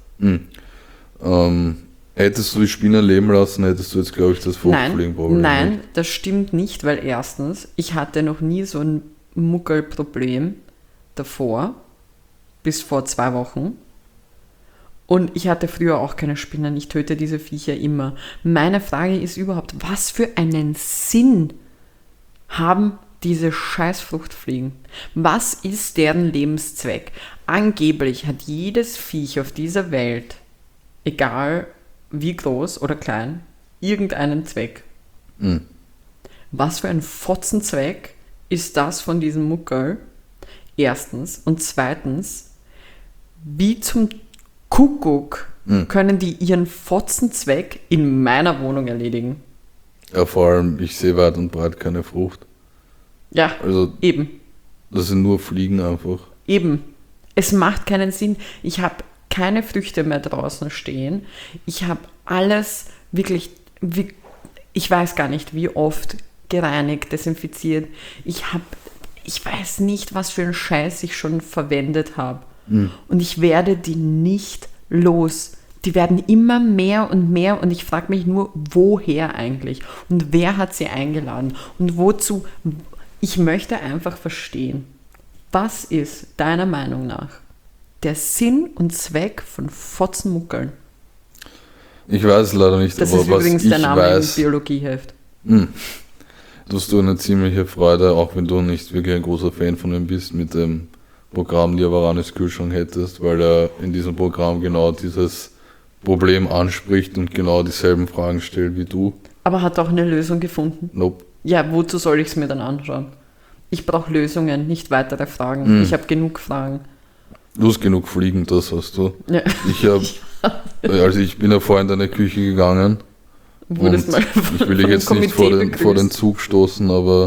Hättest du die Spinnen leben lassen, hättest du jetzt, glaube ich, das Fruchtfliegenproblem. Nein, das stimmt nicht, weil erstens, ich hatte noch nie so ein Muckelproblem davor, bis vor 2 Wochen. Und ich hatte früher auch keine Spinnen, ich töte diese Viecher immer. Meine Frage ist überhaupt, was für einen Sinn haben diese scheiß Fruchtfliegen? Was ist deren Lebenszweck? Angeblich hat jedes Viech auf dieser Welt, egal wie groß oder klein, irgendeinen Zweck. Was für ein Fotzenzweck ist das von diesem Muckel? Erstens. Und zweitens, wie zum Kuckuck können die ihren Fotzenzweck in meiner Wohnung erledigen? Ja, vor allem, ich sehe weit und breit keine Frucht. Ja, also, eben. Das sind nur Fliegen einfach. Eben. Es macht keinen Sinn. Ich habe keine Früchte mehr draußen stehen. Ich habe alles wirklich, ich weiß gar nicht, wie oft gereinigt, desinfiziert. Ich weiß nicht, was für einen Scheiß ich schon verwendet habe. Und ich werde die nicht los. Die werden immer mehr und ich frage mich nur, woher eigentlich? Und wer hat sie eingeladen? Und wozu? Ich möchte einfach verstehen, was ist deiner Meinung nach der Sinn und Zweck von Fotzenmuckeln? Ich weiß es leider nicht, das aber ist übrigens der Name im Biologieheft. Du hast eine ziemliche Freude, auch wenn du nicht wirklich ein großer Fan von ihm bist, mit dem Programm Liavaranis Kühlschrank hättest, weil er in diesem Programm genau dieses Problem anspricht und genau dieselben Fragen stellt wie du. Aber hat auch eine Lösung gefunden? Nope. Ja, wozu soll ich es mir dann anschauen? Ich brauche Lösungen, nicht weitere Fragen. Ich habe genug Fragen. Du hast genug Fliegen, das hast du. Ja. Ich bin ja vorhin in deine Küche gegangen. Wurdest mal ich will dich jetzt nicht vor den Zug stoßen, aber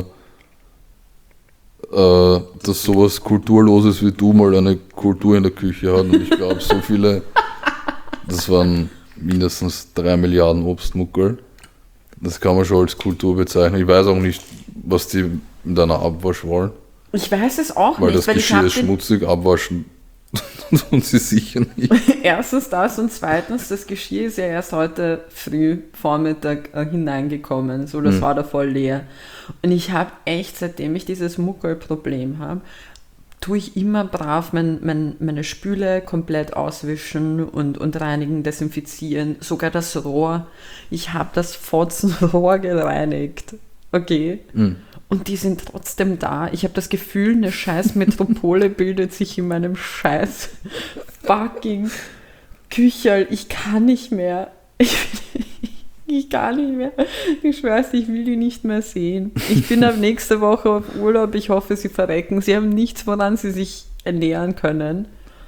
dass sowas Kulturloses wie du mal eine Kultur in der Küche hat. Und ich glaube, so viele, das waren mindestens 3 Milliarden Obstmuckel. Das kann man schon als Kultur bezeichnen. Ich weiß auch nicht, was die in deiner Abwasch wollen. Ich weiß es auch weil nicht. Das Geschirr ist schmutzig, abwaschen tun sie sicher nicht. Erstens das und zweitens, das Geschirr ist ja erst heute früh Vormittag hineingekommen. So, das war da voll leer. Und ich habe echt, seitdem ich dieses Muckelproblem habe, tue ich immer brav meine Spüle komplett auswischen und reinigen, desinfizieren. Sogar das Rohr. Ich habe das Fotzenrohr gereinigt. Okay. Und die sind trotzdem da. Ich habe das Gefühl, eine scheiß Metropole bildet sich in meinem scheiß fucking Kücherl. Ich kann nicht mehr. Ich kann nicht mehr. Ich schwör's, ich will die nicht mehr sehen. Ich bin ab nächste Woche auf Urlaub. Ich hoffe, sie verrecken. Sie haben nichts, woran sie sich ernähren können.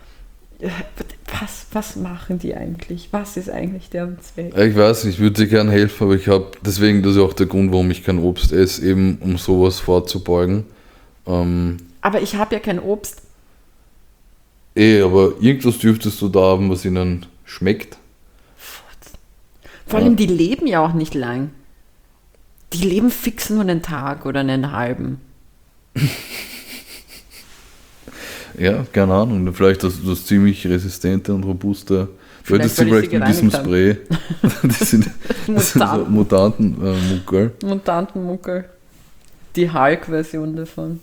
Was machen die eigentlich? Was ist eigentlich deren Zweck? Ich weiß nicht, ich würde dir gerne helfen, aber deswegen, das ist auch der Grund, warum ich kein Obst esse, eben um sowas vorzubeugen. Aber ich habe ja kein Obst. Aber irgendwas dürftest du da haben, was ihnen schmeckt. Vor allem, die leben ja auch nicht lang. Die leben fix nur einen Tag oder einen halben. Ja, keine Ahnung. Vielleicht das ziemlich resistente und robuste. Vielleicht, Solltest du weil ich vielleicht sie mit diesem gereinigt Spray. Das sind so Mutanten-Muckel. Mutantenmuckel. Die Hulk-Version davon.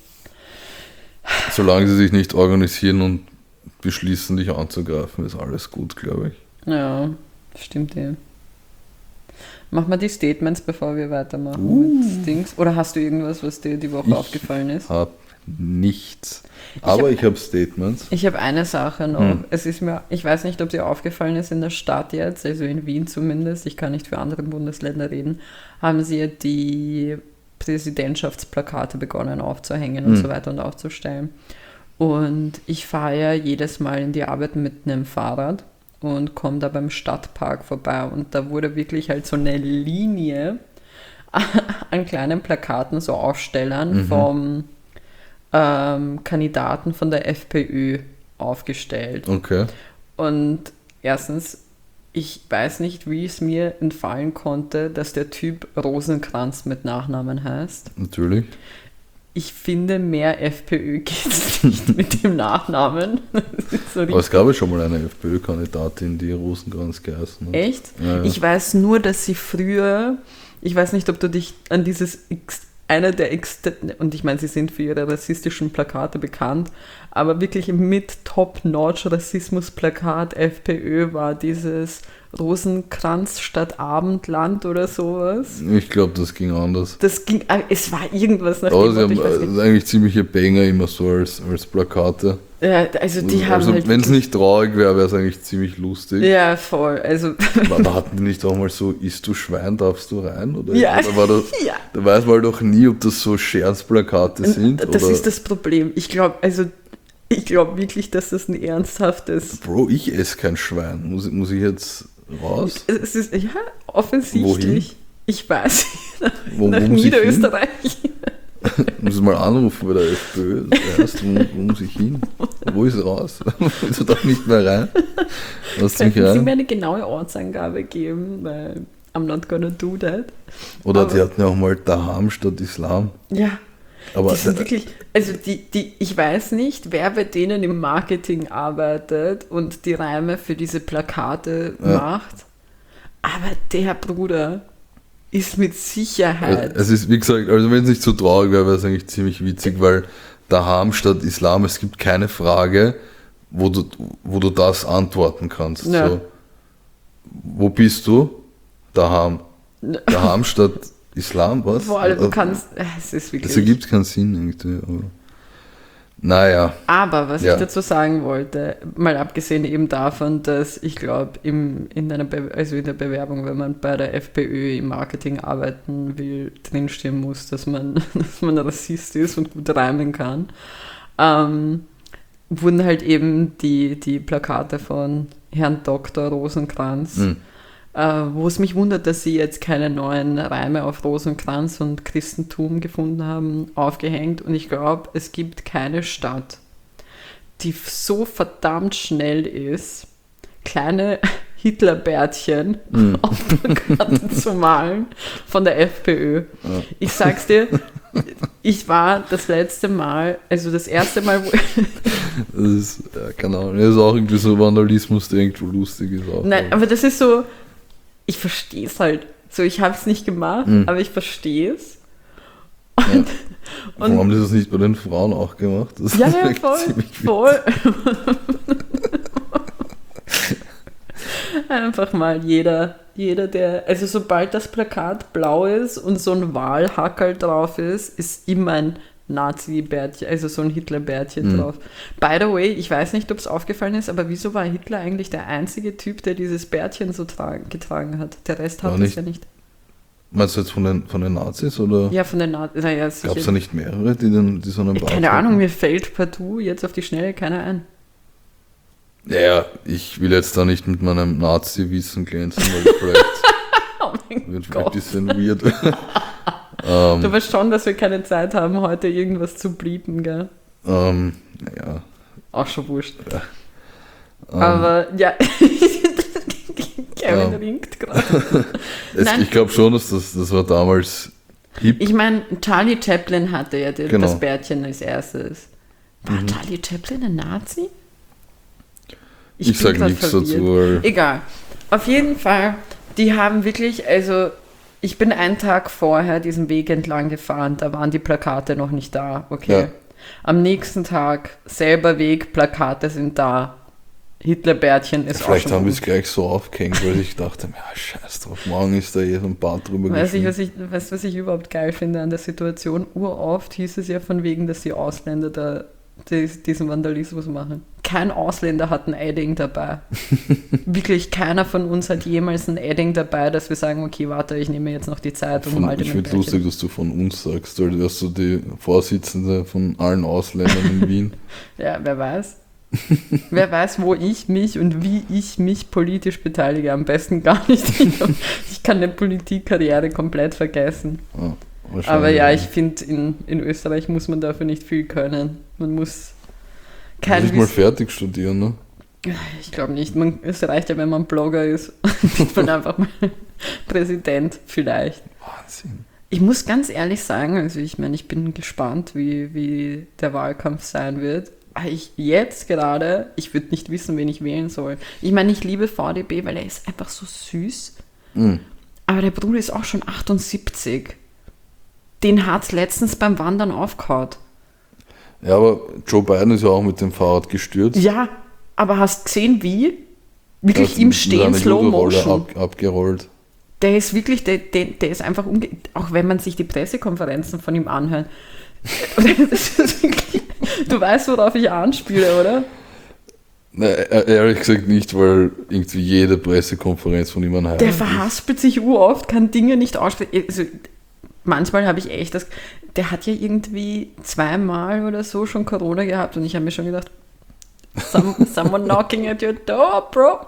Solange sie sich nicht organisieren und beschließen, dich anzugreifen, ist alles gut, glaube ich. Ja, stimmt eh. Machen wir die Statements, bevor wir weitermachen mit Dings. Oder hast du irgendwas, was dir die Woche aufgefallen ist? Ich habe nichts. Aber ich habe Statements. Ich habe eine Sache noch. Es ist mir, ich weiß nicht, ob sie aufgefallen ist in der Stadt jetzt, also in Wien zumindest, ich kann nicht für andere Bundesländer reden, haben sie ja die Präsidentschaftsplakate begonnen aufzuhängen und so weiter und aufzustellen. Und ich fahre ja jedes Mal in die Arbeit mit einem Fahrrad und komme da beim Stadtpark vorbei und da wurde wirklich halt so eine Linie an kleinen Plakaten, so Aufstellern vom Kandidaten von der FPÖ aufgestellt. Okay. Und erstens, ich weiß nicht, wie es mir entfallen konnte, dass der Typ Rosenkranz mit Nachnamen heißt. Natürlich. Ich finde, mehr FPÖ geht es nicht mit dem Nachnamen. Das ist so Aber es gab ja schon mal eine FPÖ-Kandidatin, die Rosenkranz geheißen hat. Echt? Ja, ja. Ich weiß nur, dass sie früher, ich weiß nicht, ob du dich an dieses einer der und ich meine, sie sind für ihre rassistischen Plakate bekannt, aber wirklich mit Top-Notch-Rassismus-Plakat FPÖ war dieses Rosenkranz statt Abendland oder sowas. Ich glaube, das ging anders. Es war irgendwas nach Aber dem sie Motto, ich weiß haben nicht. eigentlich ziemliche Banger immer so als Plakate. Ja, also die haben Also halt wenn es wirklich- nicht traurig wäre, wäre es eigentlich ziemlich lustig. Ja, voll. Also Aber hatten die nicht auch mal so, isst du Schwein, darfst du rein? Oder, Ja. oder war das, Ja. da weiß man doch nie, ob das so Scherzplakate sind. das oder, ist das Problem. Ich glaube wirklich, dass das ein ernsthaftes. Bro, ich esse kein Schwein. Muss ich jetzt raus? Es ist ja offensichtlich. Wohin? Ich weiß. Wo Nach muss ich hin? Niederösterreich. Muss ich mal anrufen bei der FPÖ. Erst, wo muss ich hin? Wo ist raus? Ist er doch nicht mehr rein? Lass mich Könnten Sie mir rein. eine genaue Ortsangabe geben? Weil I'm not gonna do that. Oder Aber- die hatten ja auch mal Daham statt Islam. Ja. Aber Die sind wirklich, also ich weiß nicht, wer bei denen im Marketing arbeitet und die Reime für diese Plakate macht, aber der Bruder ist mit Sicherheit. es ist, wie gesagt, also wenn es nicht so traurig wäre, wäre es eigentlich ziemlich witzig, weil Daham statt Islam, es gibt keine Frage, wo du das antworten kannst. Ja. So, wo bist du? Daham. Daham statt Islam, was? Vor allem, du kannst, es ist wirklich. Das ergibt keinen Sinn irgendwie. Aber naja. Aber was Ja. ich dazu sagen wollte, mal abgesehen eben davon, dass ich glaube, in der Bewerbung, wenn man bei der FPÖ im Marketing arbeiten will, drinstehen muss, dass man Rassist ist und gut reimen kann, wurden halt eben die Plakate von Herrn Dr. Rosenkranz, wo es mich wundert, dass sie jetzt keine neuen Reime auf Rosenkranz und Christentum gefunden haben, aufgehängt. Und ich glaube, es gibt keine Stadt, die so verdammt schnell ist, kleine Hitlerbärtchen auf Plakate zu malen von der FPÖ. Ja. Ich sag's dir, ich war das erste Mal, wo Das ist, ja, keine Ahnung, das ist auch irgendwie so Vandalismus, der irgendwo lustig ist. Auch. Nein, aber das ist so, ich verstehe es halt. So, ich habe es nicht gemacht, aber ich verstehe es. Warum haben die das nicht bei den Frauen auch gemacht? Das Ja, ist ja, echt voll, ziemlich voll. Einfach mal jeder, der, also sobald das Plakat blau ist und so ein Wahlhackerl drauf ist immer ein Nazi-Bärtchen, also so ein Hitler-Bärtchen drauf. By the way, ich weiß nicht, ob es aufgefallen ist, aber wieso war Hitler eigentlich der einzige Typ, der dieses Bärtchen so getragen hat? Der Rest hat es ja nicht. Meinst du jetzt von den Nazis oder Ja, von den Nazis. Naja, sicher. gab es da nicht mehrere, die so einen Bart Keine hatten? Ahnung, mir fällt partout jetzt auf die Schnelle keiner ein. Ja, ich will jetzt da nicht mit meinem Nazi-Wissen glänzen, weil vielleicht Oh mein wird ein Gott. bisschen weird. Du weißt schon, dass wir keine Zeit haben, heute irgendwas zu bliepen, gell? Ja. Auch schon wurscht. Ähm, Aber ja, Kevin ringt gerade. Nein. Ich glaube schon, dass das war damals hip. Ich meine, Charlie Chaplin hatte ja Genau. das Bärtchen als erstes. War Charlie Chaplin ein Nazi? Ich sage nichts dazu. Weil egal. Auf jeden Fall, die haben wirklich, also ich bin einen Tag vorher diesen Weg entlang gefahren, da waren die Plakate noch nicht da, okay. Ja. Am nächsten Tag, selber Weg, Plakate sind da. Hitlerbärtchen ist vielleicht auch schon haben wir es gleich so aufgehängt, weil ich dachte, ja, scheiß drauf, morgen ist da so ein Bart drüber geschrieben. Weißt du, was ich überhaupt geil finde an der Situation? Uroft hieß es ja von wegen, dass die Ausländer da diesen Vandalismus machen. Kein Ausländer hat ein Edding dabei. Wirklich, keiner von uns hat jemals ein Edding dabei, dass wir sagen, okay, warte, ich nehme jetzt noch die Zeit und malte Ich finde es lustig, dass du von uns sagst, weil du so die Vorsitzende von allen Ausländern in Wien. Ja, wer weiß. Wer weiß, wo ich mich und wie ich mich politisch beteilige. Am besten gar nicht. Ich kann eine Politikkarriere komplett vergessen. Aber ja, ich finde, in Österreich muss man dafür nicht viel können. Man muss nicht mal fertig studieren, ne? Ich glaube nicht. Es reicht ja, wenn man Blogger ist. Ist man einfach mal Präsident vielleicht. Wahnsinn. Ich muss ganz ehrlich sagen, also ich meine, ich bin gespannt, wie der Wahlkampf sein wird. Ich würde nicht wissen, wen ich wählen soll. Ich meine, ich liebe VDB, weil er ist einfach so süß. Aber der Bruder ist auch schon 78. Den hat es letztens beim Wandern aufgehauen. Ja, aber Joe Biden ist ja auch mit dem Fahrrad gestürzt. Ja, aber hast gesehen, wie? Wirklich im Stehen, Slow Motion. Abgerollt. Der ist wirklich, der ist einfach, auch wenn man sich die Pressekonferenzen von ihm anhört. Das ist wirklich, du weißt, worauf ich anspiele, oder? Na, ehrlich gesagt nicht, weil irgendwie jede Pressekonferenz von ihm anhört. Der verhaspelt sich oft, kann Dinge nicht aussprechen. Also, manchmal habe ich echt der hat ja irgendwie 2-mal oder so schon Corona gehabt und ich habe mir schon gedacht, someone knocking at your door, bro.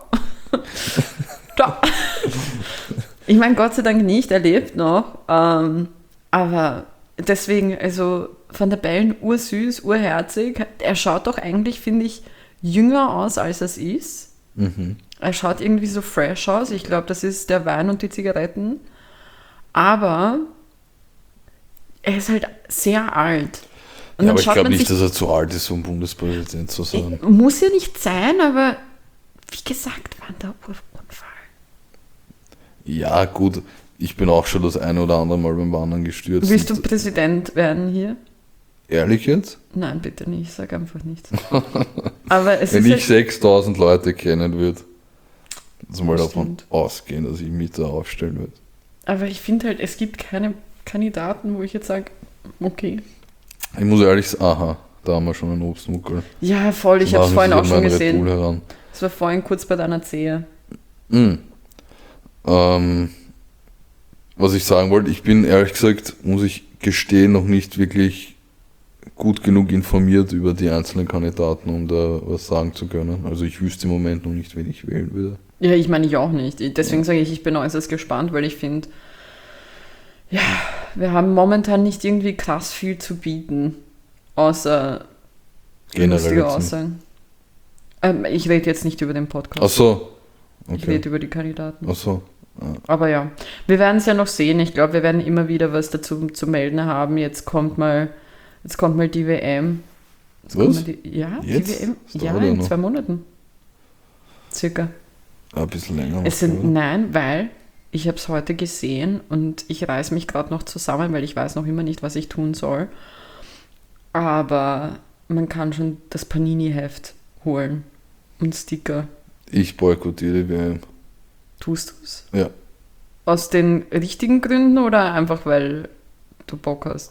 Ich meine, Gott sei Dank nicht, er lebt noch, aber deswegen, also Van der Bellen, ursüß, urherzig, er schaut doch eigentlich, finde ich, jünger aus, als es ist. Er schaut irgendwie so fresh aus, ich glaube, das ist der Wein und die Zigaretten, aber er ist halt sehr alt. Und ja, aber ich glaube nicht, dass er zu alt ist, um Bundespräsident zu sein. Muss ja nicht sein, aber wie gesagt, war der Unfall. Ja, gut, ich bin auch schon das eine oder andere Mal beim Wandern gestürzt. Willst du Präsident werden hier? Ehrlich jetzt? Nein, bitte nicht, sag einfach nichts. Aber es Wenn ist ich 6000 Leute kennen würde, also mal davon ausgehen, dass ich mich da aufstellen würde. Aber ich finde halt, es gibt keine Kandidaten, wo ich jetzt sage, okay. Ich muss ehrlich sagen, da haben wir schon einen Obstmuckel. Ja, voll, ich habe es vorhin auch schon gesehen. Das war vorhin kurz bei deiner Zehe. Was ich sagen wollte, ich bin ehrlich gesagt, muss ich gestehen, noch nicht wirklich gut genug informiert über die einzelnen Kandidaten, um da was sagen zu können. Also ich wüsste im Moment noch nicht, wen ich wählen würde. Ja, ich meine, ich auch nicht. Deswegen sage ich bin äußerst gespannt, weil ich finde, ja, wir haben momentan nicht irgendwie krass viel zu bieten, außer lustige Aussagen. Ich rede jetzt nicht über den Podcast. Ach so. Okay. Ich rede über die Kandidaten. Ach so. Ja. Aber ja, wir werden es ja noch sehen. Ich glaube, wir werden immer wieder was dazu zu melden haben. Jetzt kommt mal die WM. Was? Die WM? Ja, in 2 Monaten. Circa. Ein bisschen länger. Nein, weil ich habe es heute gesehen und ich reiße mich gerade noch zusammen, weil ich weiß noch immer nicht, was ich tun soll. Aber man kann schon das Panini-Heft holen und Sticker. Ich boykottiere die WM. Tust du es? Ja. Aus den richtigen Gründen oder einfach, weil du Bock hast?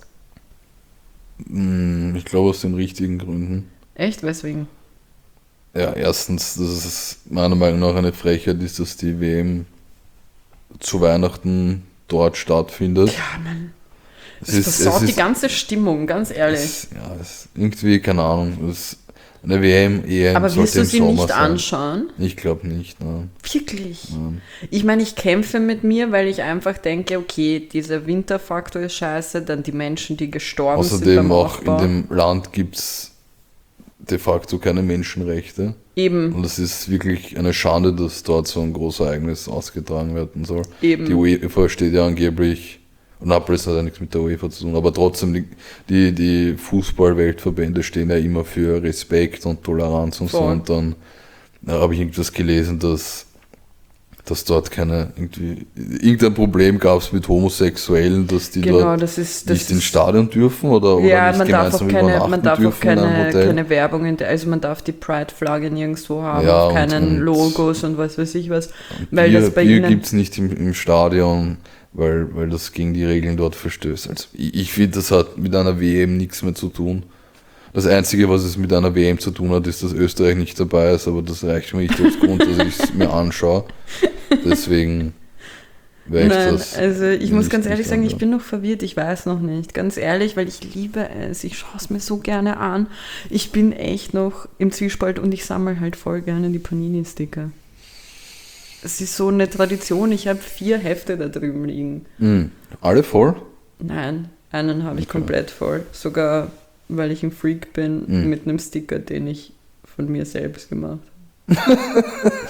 Ich glaube aus den richtigen Gründen. Echt? Weswegen? Ja, erstens, dass es meiner Meinung nach eine Frechheit ist, dass die WM zu Weihnachten dort stattfindet. Ja, Mann. Das versaut die ganze Stimmung, ganz ehrlich. Irgendwie, keine Ahnung, eine WM, EM. Aber wirst du sie nicht anschauen? Ich glaube nicht, nein. Wirklich? Nein. Ich meine, ich kämpfe mit mir, weil ich einfach denke, okay, dieser Winterfaktor ist scheiße, dann die Menschen, die gestorben sind beim Aufbau. Auch in dem Land gibt es de facto keine Menschenrechte. Eben. Und es ist wirklich eine Schande, dass dort so ein großes Ereignis ausgetragen werden soll. Eben. Die UEFA steht ja angeblich Napoli hat ja nichts mit der UEFA zu tun, aber trotzdem, die Fußball-Weltverbände stehen ja immer für Respekt und Toleranz und so. Und dann habe ich irgendwas gelesen, dass dort irgendein Problem gab es mit Homosexuellen, dass die dort nicht ins Stadion dürfen oder nicht gemeinsam übernachten man darf dürfen auch keine Werbung, also man darf die Pride-Flagge nirgendwo haben, auf keinen Logos und was weiß ich was. Weil Bier gibt es nicht im Stadion, weil das gegen die Regeln dort verstößt. Also ich finde, das hat mit einer WM nichts mehr zu tun. Das Einzige, was es mit einer WM zu tun hat, ist, dass Österreich nicht dabei ist, aber das reicht mir nicht als Grund, dass ich es mir anschaue. Deswegen wäre ich das. Also ich muss ganz ehrlich sagen, ich bin noch verwirrt, ich weiß noch nicht. Ganz ehrlich, weil ich liebe es, ich schaue es mir so gerne an. Ich bin echt noch im Zwiespalt und ich sammle halt voll gerne die Panini-Sticker. Es ist so eine Tradition, ich habe 4 Hefte da drüben liegen. Alle voll? Nein, einen habe ich komplett voll. Sogar, weil ich ein Freak bin, mit einem Sticker, den ich von mir selbst gemacht habe.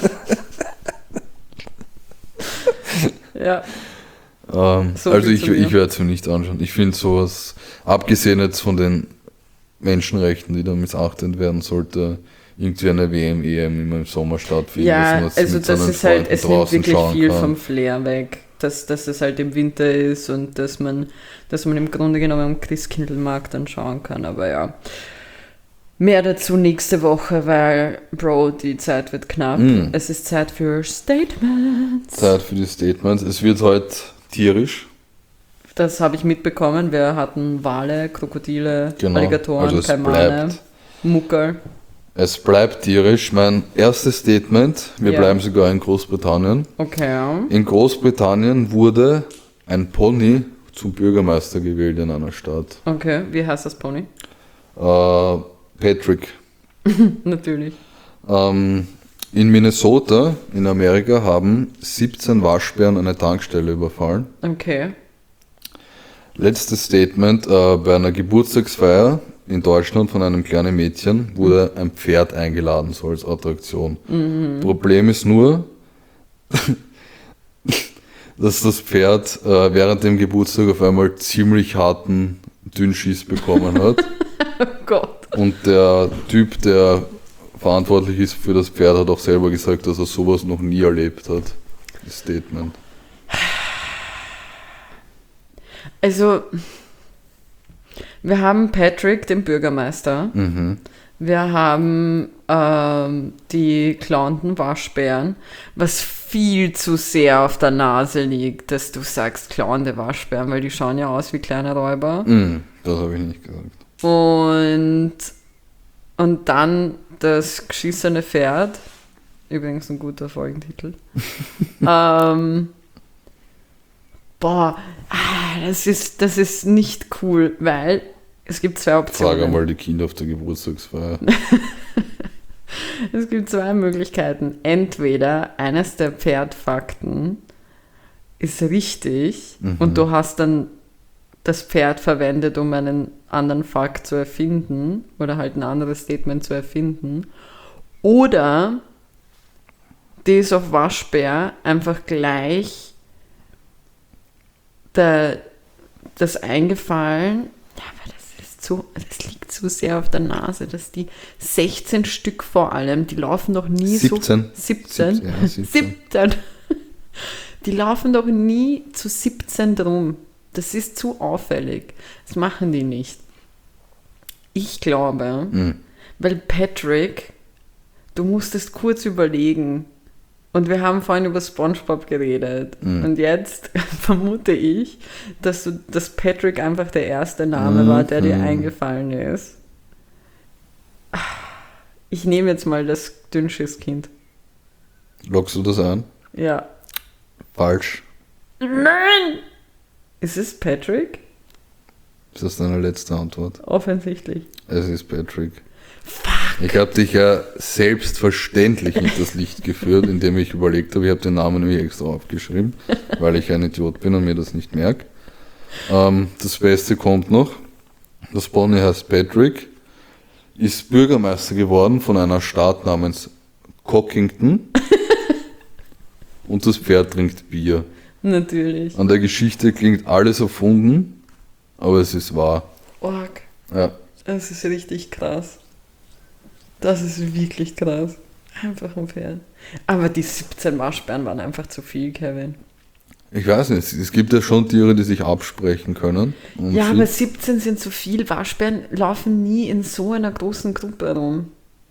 Ja. So also ich werde es mir nicht anschauen. Ich finde sowas, abgesehen jetzt von den Menschenrechten, die da missachtet werden, sollte irgendwie eine WM, EM immer im Sommer stattfinden. Ja, also das ist halt, es nimmt wirklich viel vom Flair weg, dass es halt im Winter ist und dass man im Grunde genommen am Christkindlmarkt dann schauen kann, aber ja. Mehr dazu nächste Woche, weil, Bro, die Zeit wird knapp. Es ist Zeit für Statements. Zeit für die Statements. Es wird heute tierisch. Das habe ich mitbekommen. Wir hatten Wale, Krokodile, Alligatoren, Kaimane, Muckerl. Es bleibt tierisch. Mein erstes Statement, wir bleiben sogar in Großbritannien. Okay. In Großbritannien wurde ein Pony zum Bürgermeister gewählt in einer Stadt. Okay, wie heißt das Pony? Patrick. Natürlich. In Minnesota, in Amerika, haben 17 Waschbären eine Tankstelle überfallen. Okay. Letztes Statement, bei einer Geburtstagsfeier in Deutschland von einem kleinen Mädchen wurde ein Pferd eingeladen, so als Attraktion. Problem ist nur, dass das Pferd während dem Geburtstag auf einmal ziemlich harten Dünnschiss bekommen hat. Oh Gott. Und der Typ, der verantwortlich ist für das Pferd, hat auch selber gesagt, dass er sowas noch nie erlebt hat. Das Statement. Also, wir haben Patrick, den Bürgermeister. Wir haben die klauenden Waschbären, was viel zu sehr auf der Nase liegt, dass du sagst klauende Waschbären, weil die schauen ja aus wie kleine Räuber. Das habe ich nicht gesagt. Und dann das geschissene Pferd, übrigens ein guter Folgentitel. Das ist nicht cool, weil es gibt 2 Optionen. Frag einmal die Kinder auf der Geburtstagsfeier. Es gibt 2 Möglichkeiten. Entweder eines der Pferdfakten ist richtig und du hast dann das Pferd verwendet, um einen anderen Fakt zu erfinden oder halt ein anderes Statement zu erfinden. Oder die ist auf Waschbär einfach gleich das eingefallen. Ja, aber das liegt zu sehr auf der Nase, dass die 16 Stück vor allem, die laufen doch nie 17. so... 17? Ja, 17. Die laufen doch nie zu 17 drum. Das ist zu auffällig. Das machen die nicht. Ich glaube, weil Patrick, du musstest kurz überlegen. Und wir haben vorhin über SpongeBob geredet. Und jetzt vermute ich, dass Patrick einfach der erste Name war, der dir eingefallen ist. Ich nehme jetzt mal das Dünnschiss-Kind. Loggst du das ein? Ja. Falsch. Nein! Ist es Patrick? Ist das deine letzte Antwort? Offensichtlich. Es ist Patrick. Fuck. Ich habe dich ja selbstverständlich in das Licht geführt, indem ich überlegt habe, ich habe den Namen nämlich extra aufgeschrieben, weil ich ein Idiot bin und mir das nicht merke. Das Beste kommt noch. Das Pony heißt Patrick, ist Bürgermeister geworden von einer Stadt namens Cockington und das Pferd trinkt Bier. Natürlich. An der Geschichte klingt alles erfunden, aber es ist wahr. Org. Ja. Das ist richtig krass. Das ist wirklich krass. Einfach unfair. Aber die 17 Waschbären waren einfach zu viel, Kevin. Ich weiß nicht, es gibt ja schon Tiere, die sich absprechen können. Und Ja, sie- aber 17 sind zu viel. Waschbären laufen nie in so einer großen Gruppe rum.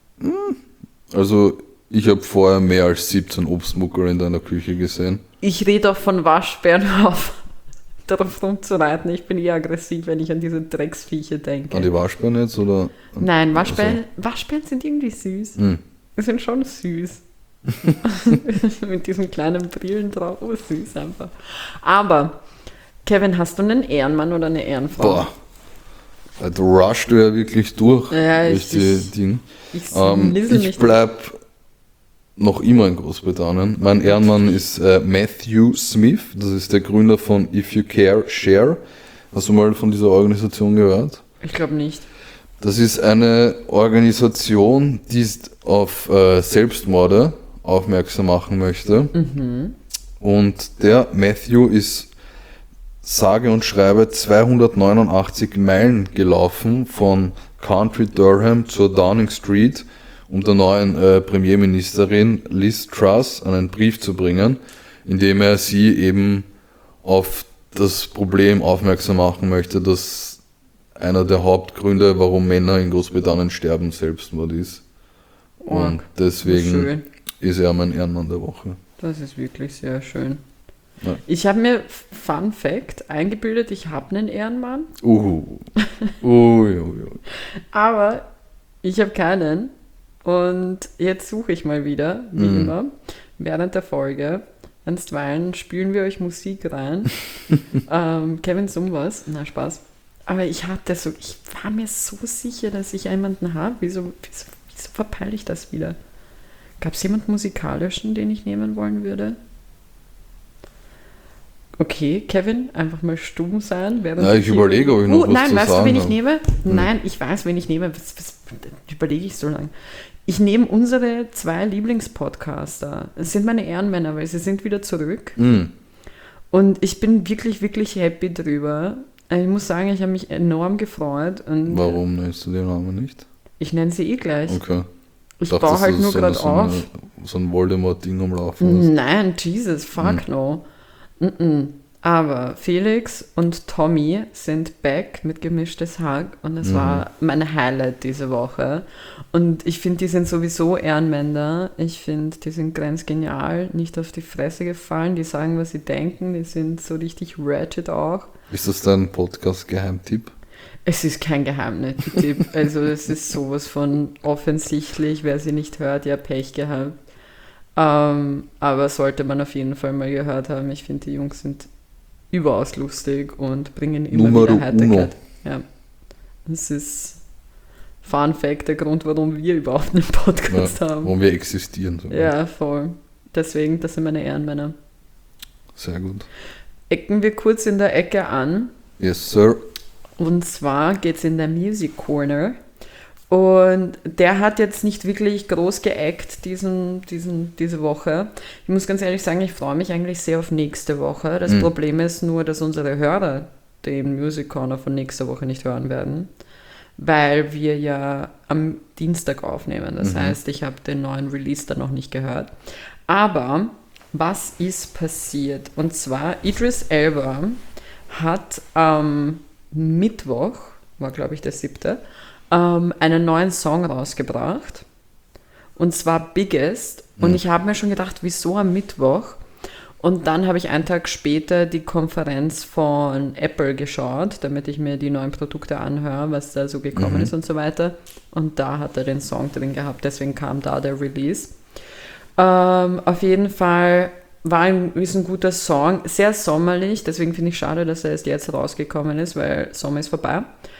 Also, ich habe vorher mehr als 17 Obstmuckel in deiner Küche gesehen. Ich rede auch von Waschbären auf, darauf rumzureiten. Ich bin eher aggressiv, wenn ich an diese Drecksviecher denke. An die Waschbären jetzt, oder? Nein, Waschbären sind irgendwie süß. Hm. Die sind schon süß. Mit diesen kleinen Brillen drauf. Oh, süß einfach. Aber, Kevin, hast du einen Ehrenmann oder eine Ehrenfrau? Boah. Du rushst du ja wirklich durch Ja, durch die Dinge. Ich snissel mich Ich bleib noch immer in Großbritannien. Mein Ehrenmann ist Matthew Smith. Das ist der Gründer von If You Care, Share. Hast du mal von dieser Organisation gehört? Ich glaube nicht. Das ist eine Organisation, die auf Selbstmorde aufmerksam machen möchte. Und der Matthew ist sage und schreibe 289 Meilen gelaufen von County Durham zur Downing Street, um der neuen Premierministerin Liz Truss einen Brief zu bringen, in dem er sie eben auf das Problem aufmerksam machen möchte, dass einer der Hauptgründe, warum Männer in Großbritannien sterben, Selbstmord ist. Und deswegen Schön. ist er mein Ehrenmann der Woche. Das ist wirklich sehr schön. Ja. Ich habe mir, Fun Fact, eingebildet, ich habe einen Ehrenmann, Ui. aber ich habe keinen. Und jetzt suche ich mal wieder, wie immer, während der Folge. Einstweilen spielen wir euch Musik rein. Kevin, summ was. Na, Spaß. Aber ich war mir so sicher, dass ich jemanden habe. Wieso verpeile ich das wieder? Gab es jemanden musikalischen, den ich nehmen wollen würde? Okay, Kevin, einfach mal stumm sein. Ja, ich überlege, ob ich noch was nein, zu weißt sagen du, wen ich habe. nehme? Nein, ich weiß, wen ich nehme. Was überlege ich so lange? Ich nehme unsere 2 Lieblingspodcaster. Das sind meine Ehrenmänner, weil sie sind wieder zurück. Und ich bin wirklich, wirklich happy drüber. Ich muss sagen, ich habe mich enorm gefreut. Und Warum nennst du den Namen nicht? ich nenne sie eh gleich. Okay. Ich baue halt nur gerade auf. So ein Voldemort-Ding umlaufen hast. Nein, Jesus, fuck no. Aber Felix und Tommy sind back mit Gemischtes Hack und es war mein Highlight diese Woche. Und ich finde, die sind sowieso Ehrenmänner. Ich finde, die sind grenzgenial, nicht auf die Fresse gefallen. Die sagen, was sie denken. Die sind so richtig ratchet auch. Ist das dein Podcast-Geheimtipp? Es ist kein Geheimtipp. Also es ist sowas von offensichtlich. Wer sie nicht hört, ja Pech gehabt. Aber sollte man auf jeden Fall mal gehört haben. Ich finde, die Jungs sind überaus lustig und bringen immer wieder Heiterkeit. Ja. Das ist Fun Fact, der Grund, warum wir überhaupt einen Podcast haben. Warum wir existieren. Sogar. Ja, voll. Deswegen, das sind meine Ehrenmänner. Sehr gut. Ecken wir kurz in der Ecke an. Yes, sir. Und zwar geht es in der Music Corner. Und der hat jetzt nicht wirklich groß geackt diese Woche. Ich muss ganz ehrlich sagen, ich freue mich eigentlich sehr auf nächste Woche. Das Problem ist nur, dass unsere Hörer den Music Corner von nächster Woche nicht hören werden, weil wir ja am Dienstag aufnehmen. Das heißt, ich habe den neuen Release dann noch nicht gehört. Aber was ist passiert? Und zwar Idris Elba hat am Mittwoch, war glaube ich der 7., einen neuen Song rausgebracht. Und zwar Biggest. Und ich habe mir schon gedacht, wieso am Mittwoch? Und dann habe ich einen Tag später die Konferenz von Apple geschaut, damit ich mir die neuen Produkte anhöre, was da so gekommen ist und so weiter. Und da hat er den Song drin gehabt, deswegen kam da der Release. Auf jeden Fall ist ein guter Song, sehr sommerlich, deswegen finde ich schade, dass er erst jetzt rausgekommen ist, weil Sommer ist vorbei.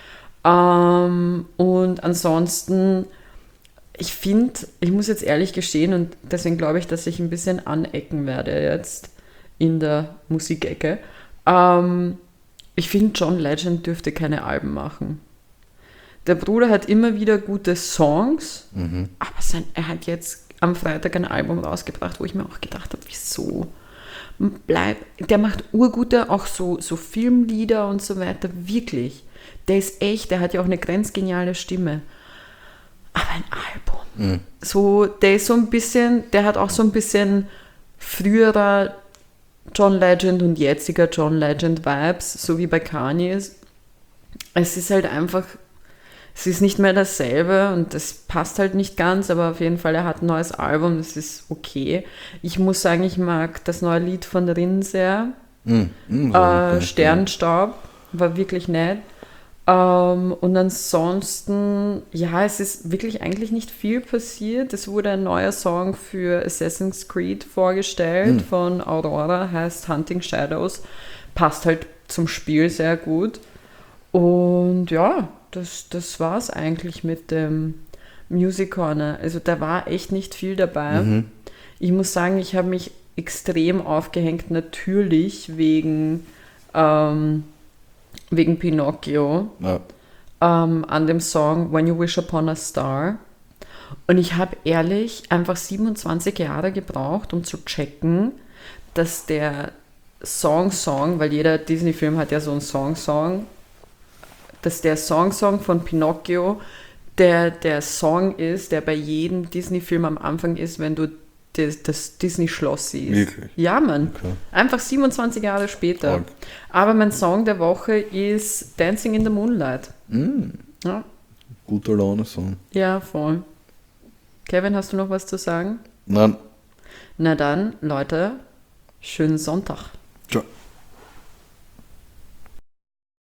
Und ansonsten, ich finde, ich muss jetzt ehrlich gestehen und deswegen glaube ich, dass ich ein bisschen anecken werde jetzt in der Musikecke. Ich finde, John Legend dürfte keine Alben machen. Der Bruder hat immer wieder gute Songs, aber er hat jetzt am Freitag ein Album rausgebracht, wo ich mir auch gedacht habe, wieso Der macht urgute, auch so Filmlieder und so weiter, wirklich. Der ist echt, der hat ja auch eine grenzgeniale Stimme. Aber ein Album. So, der ist so ein bisschen, der hat auch so ein bisschen früherer John Legend und jetziger John Legend Vibes, so wie bei Kanye ist. Es ist halt einfach, es ist nicht mehr dasselbe und das passt halt nicht ganz, aber auf jeden Fall, er hat ein neues Album, das ist okay. Ich muss sagen, ich mag das neue Lied von Rin sehr. Sternstaub, war wirklich nett. Und ansonsten, ja, es ist wirklich eigentlich nicht viel passiert. Es wurde ein neuer Song für Assassin's Creed vorgestellt von Aurora, heißt Hunting Shadows. Passt halt zum Spiel sehr gut. Und ja, das war es eigentlich mit dem Music Corner. Also da war echt nicht viel dabei. Ich muss sagen, ich habe mich extrem aufgehängt, natürlich wegen Pinocchio, an dem Song When You Wish Upon a Star. Und ich habe ehrlich einfach 27 Jahre gebraucht, um zu checken, dass der Song, weil jeder Disney-Film hat ja so einen Song, dass der Song von Pinocchio der Song ist, der bei jedem Disney-Film am Anfang ist, wenn du das Disney-Schloss siehst. Wirklich? Ja, Mann. Okay. Einfach 27 Jahre später. Okay. Aber mein Song der Woche ist Dancing in the Moonlight. Ja. Guter Laune-Song. Ja, voll. Kevin, hast du noch was zu sagen? Nein. Na dann, Leute, schönen Sonntag. Ciao.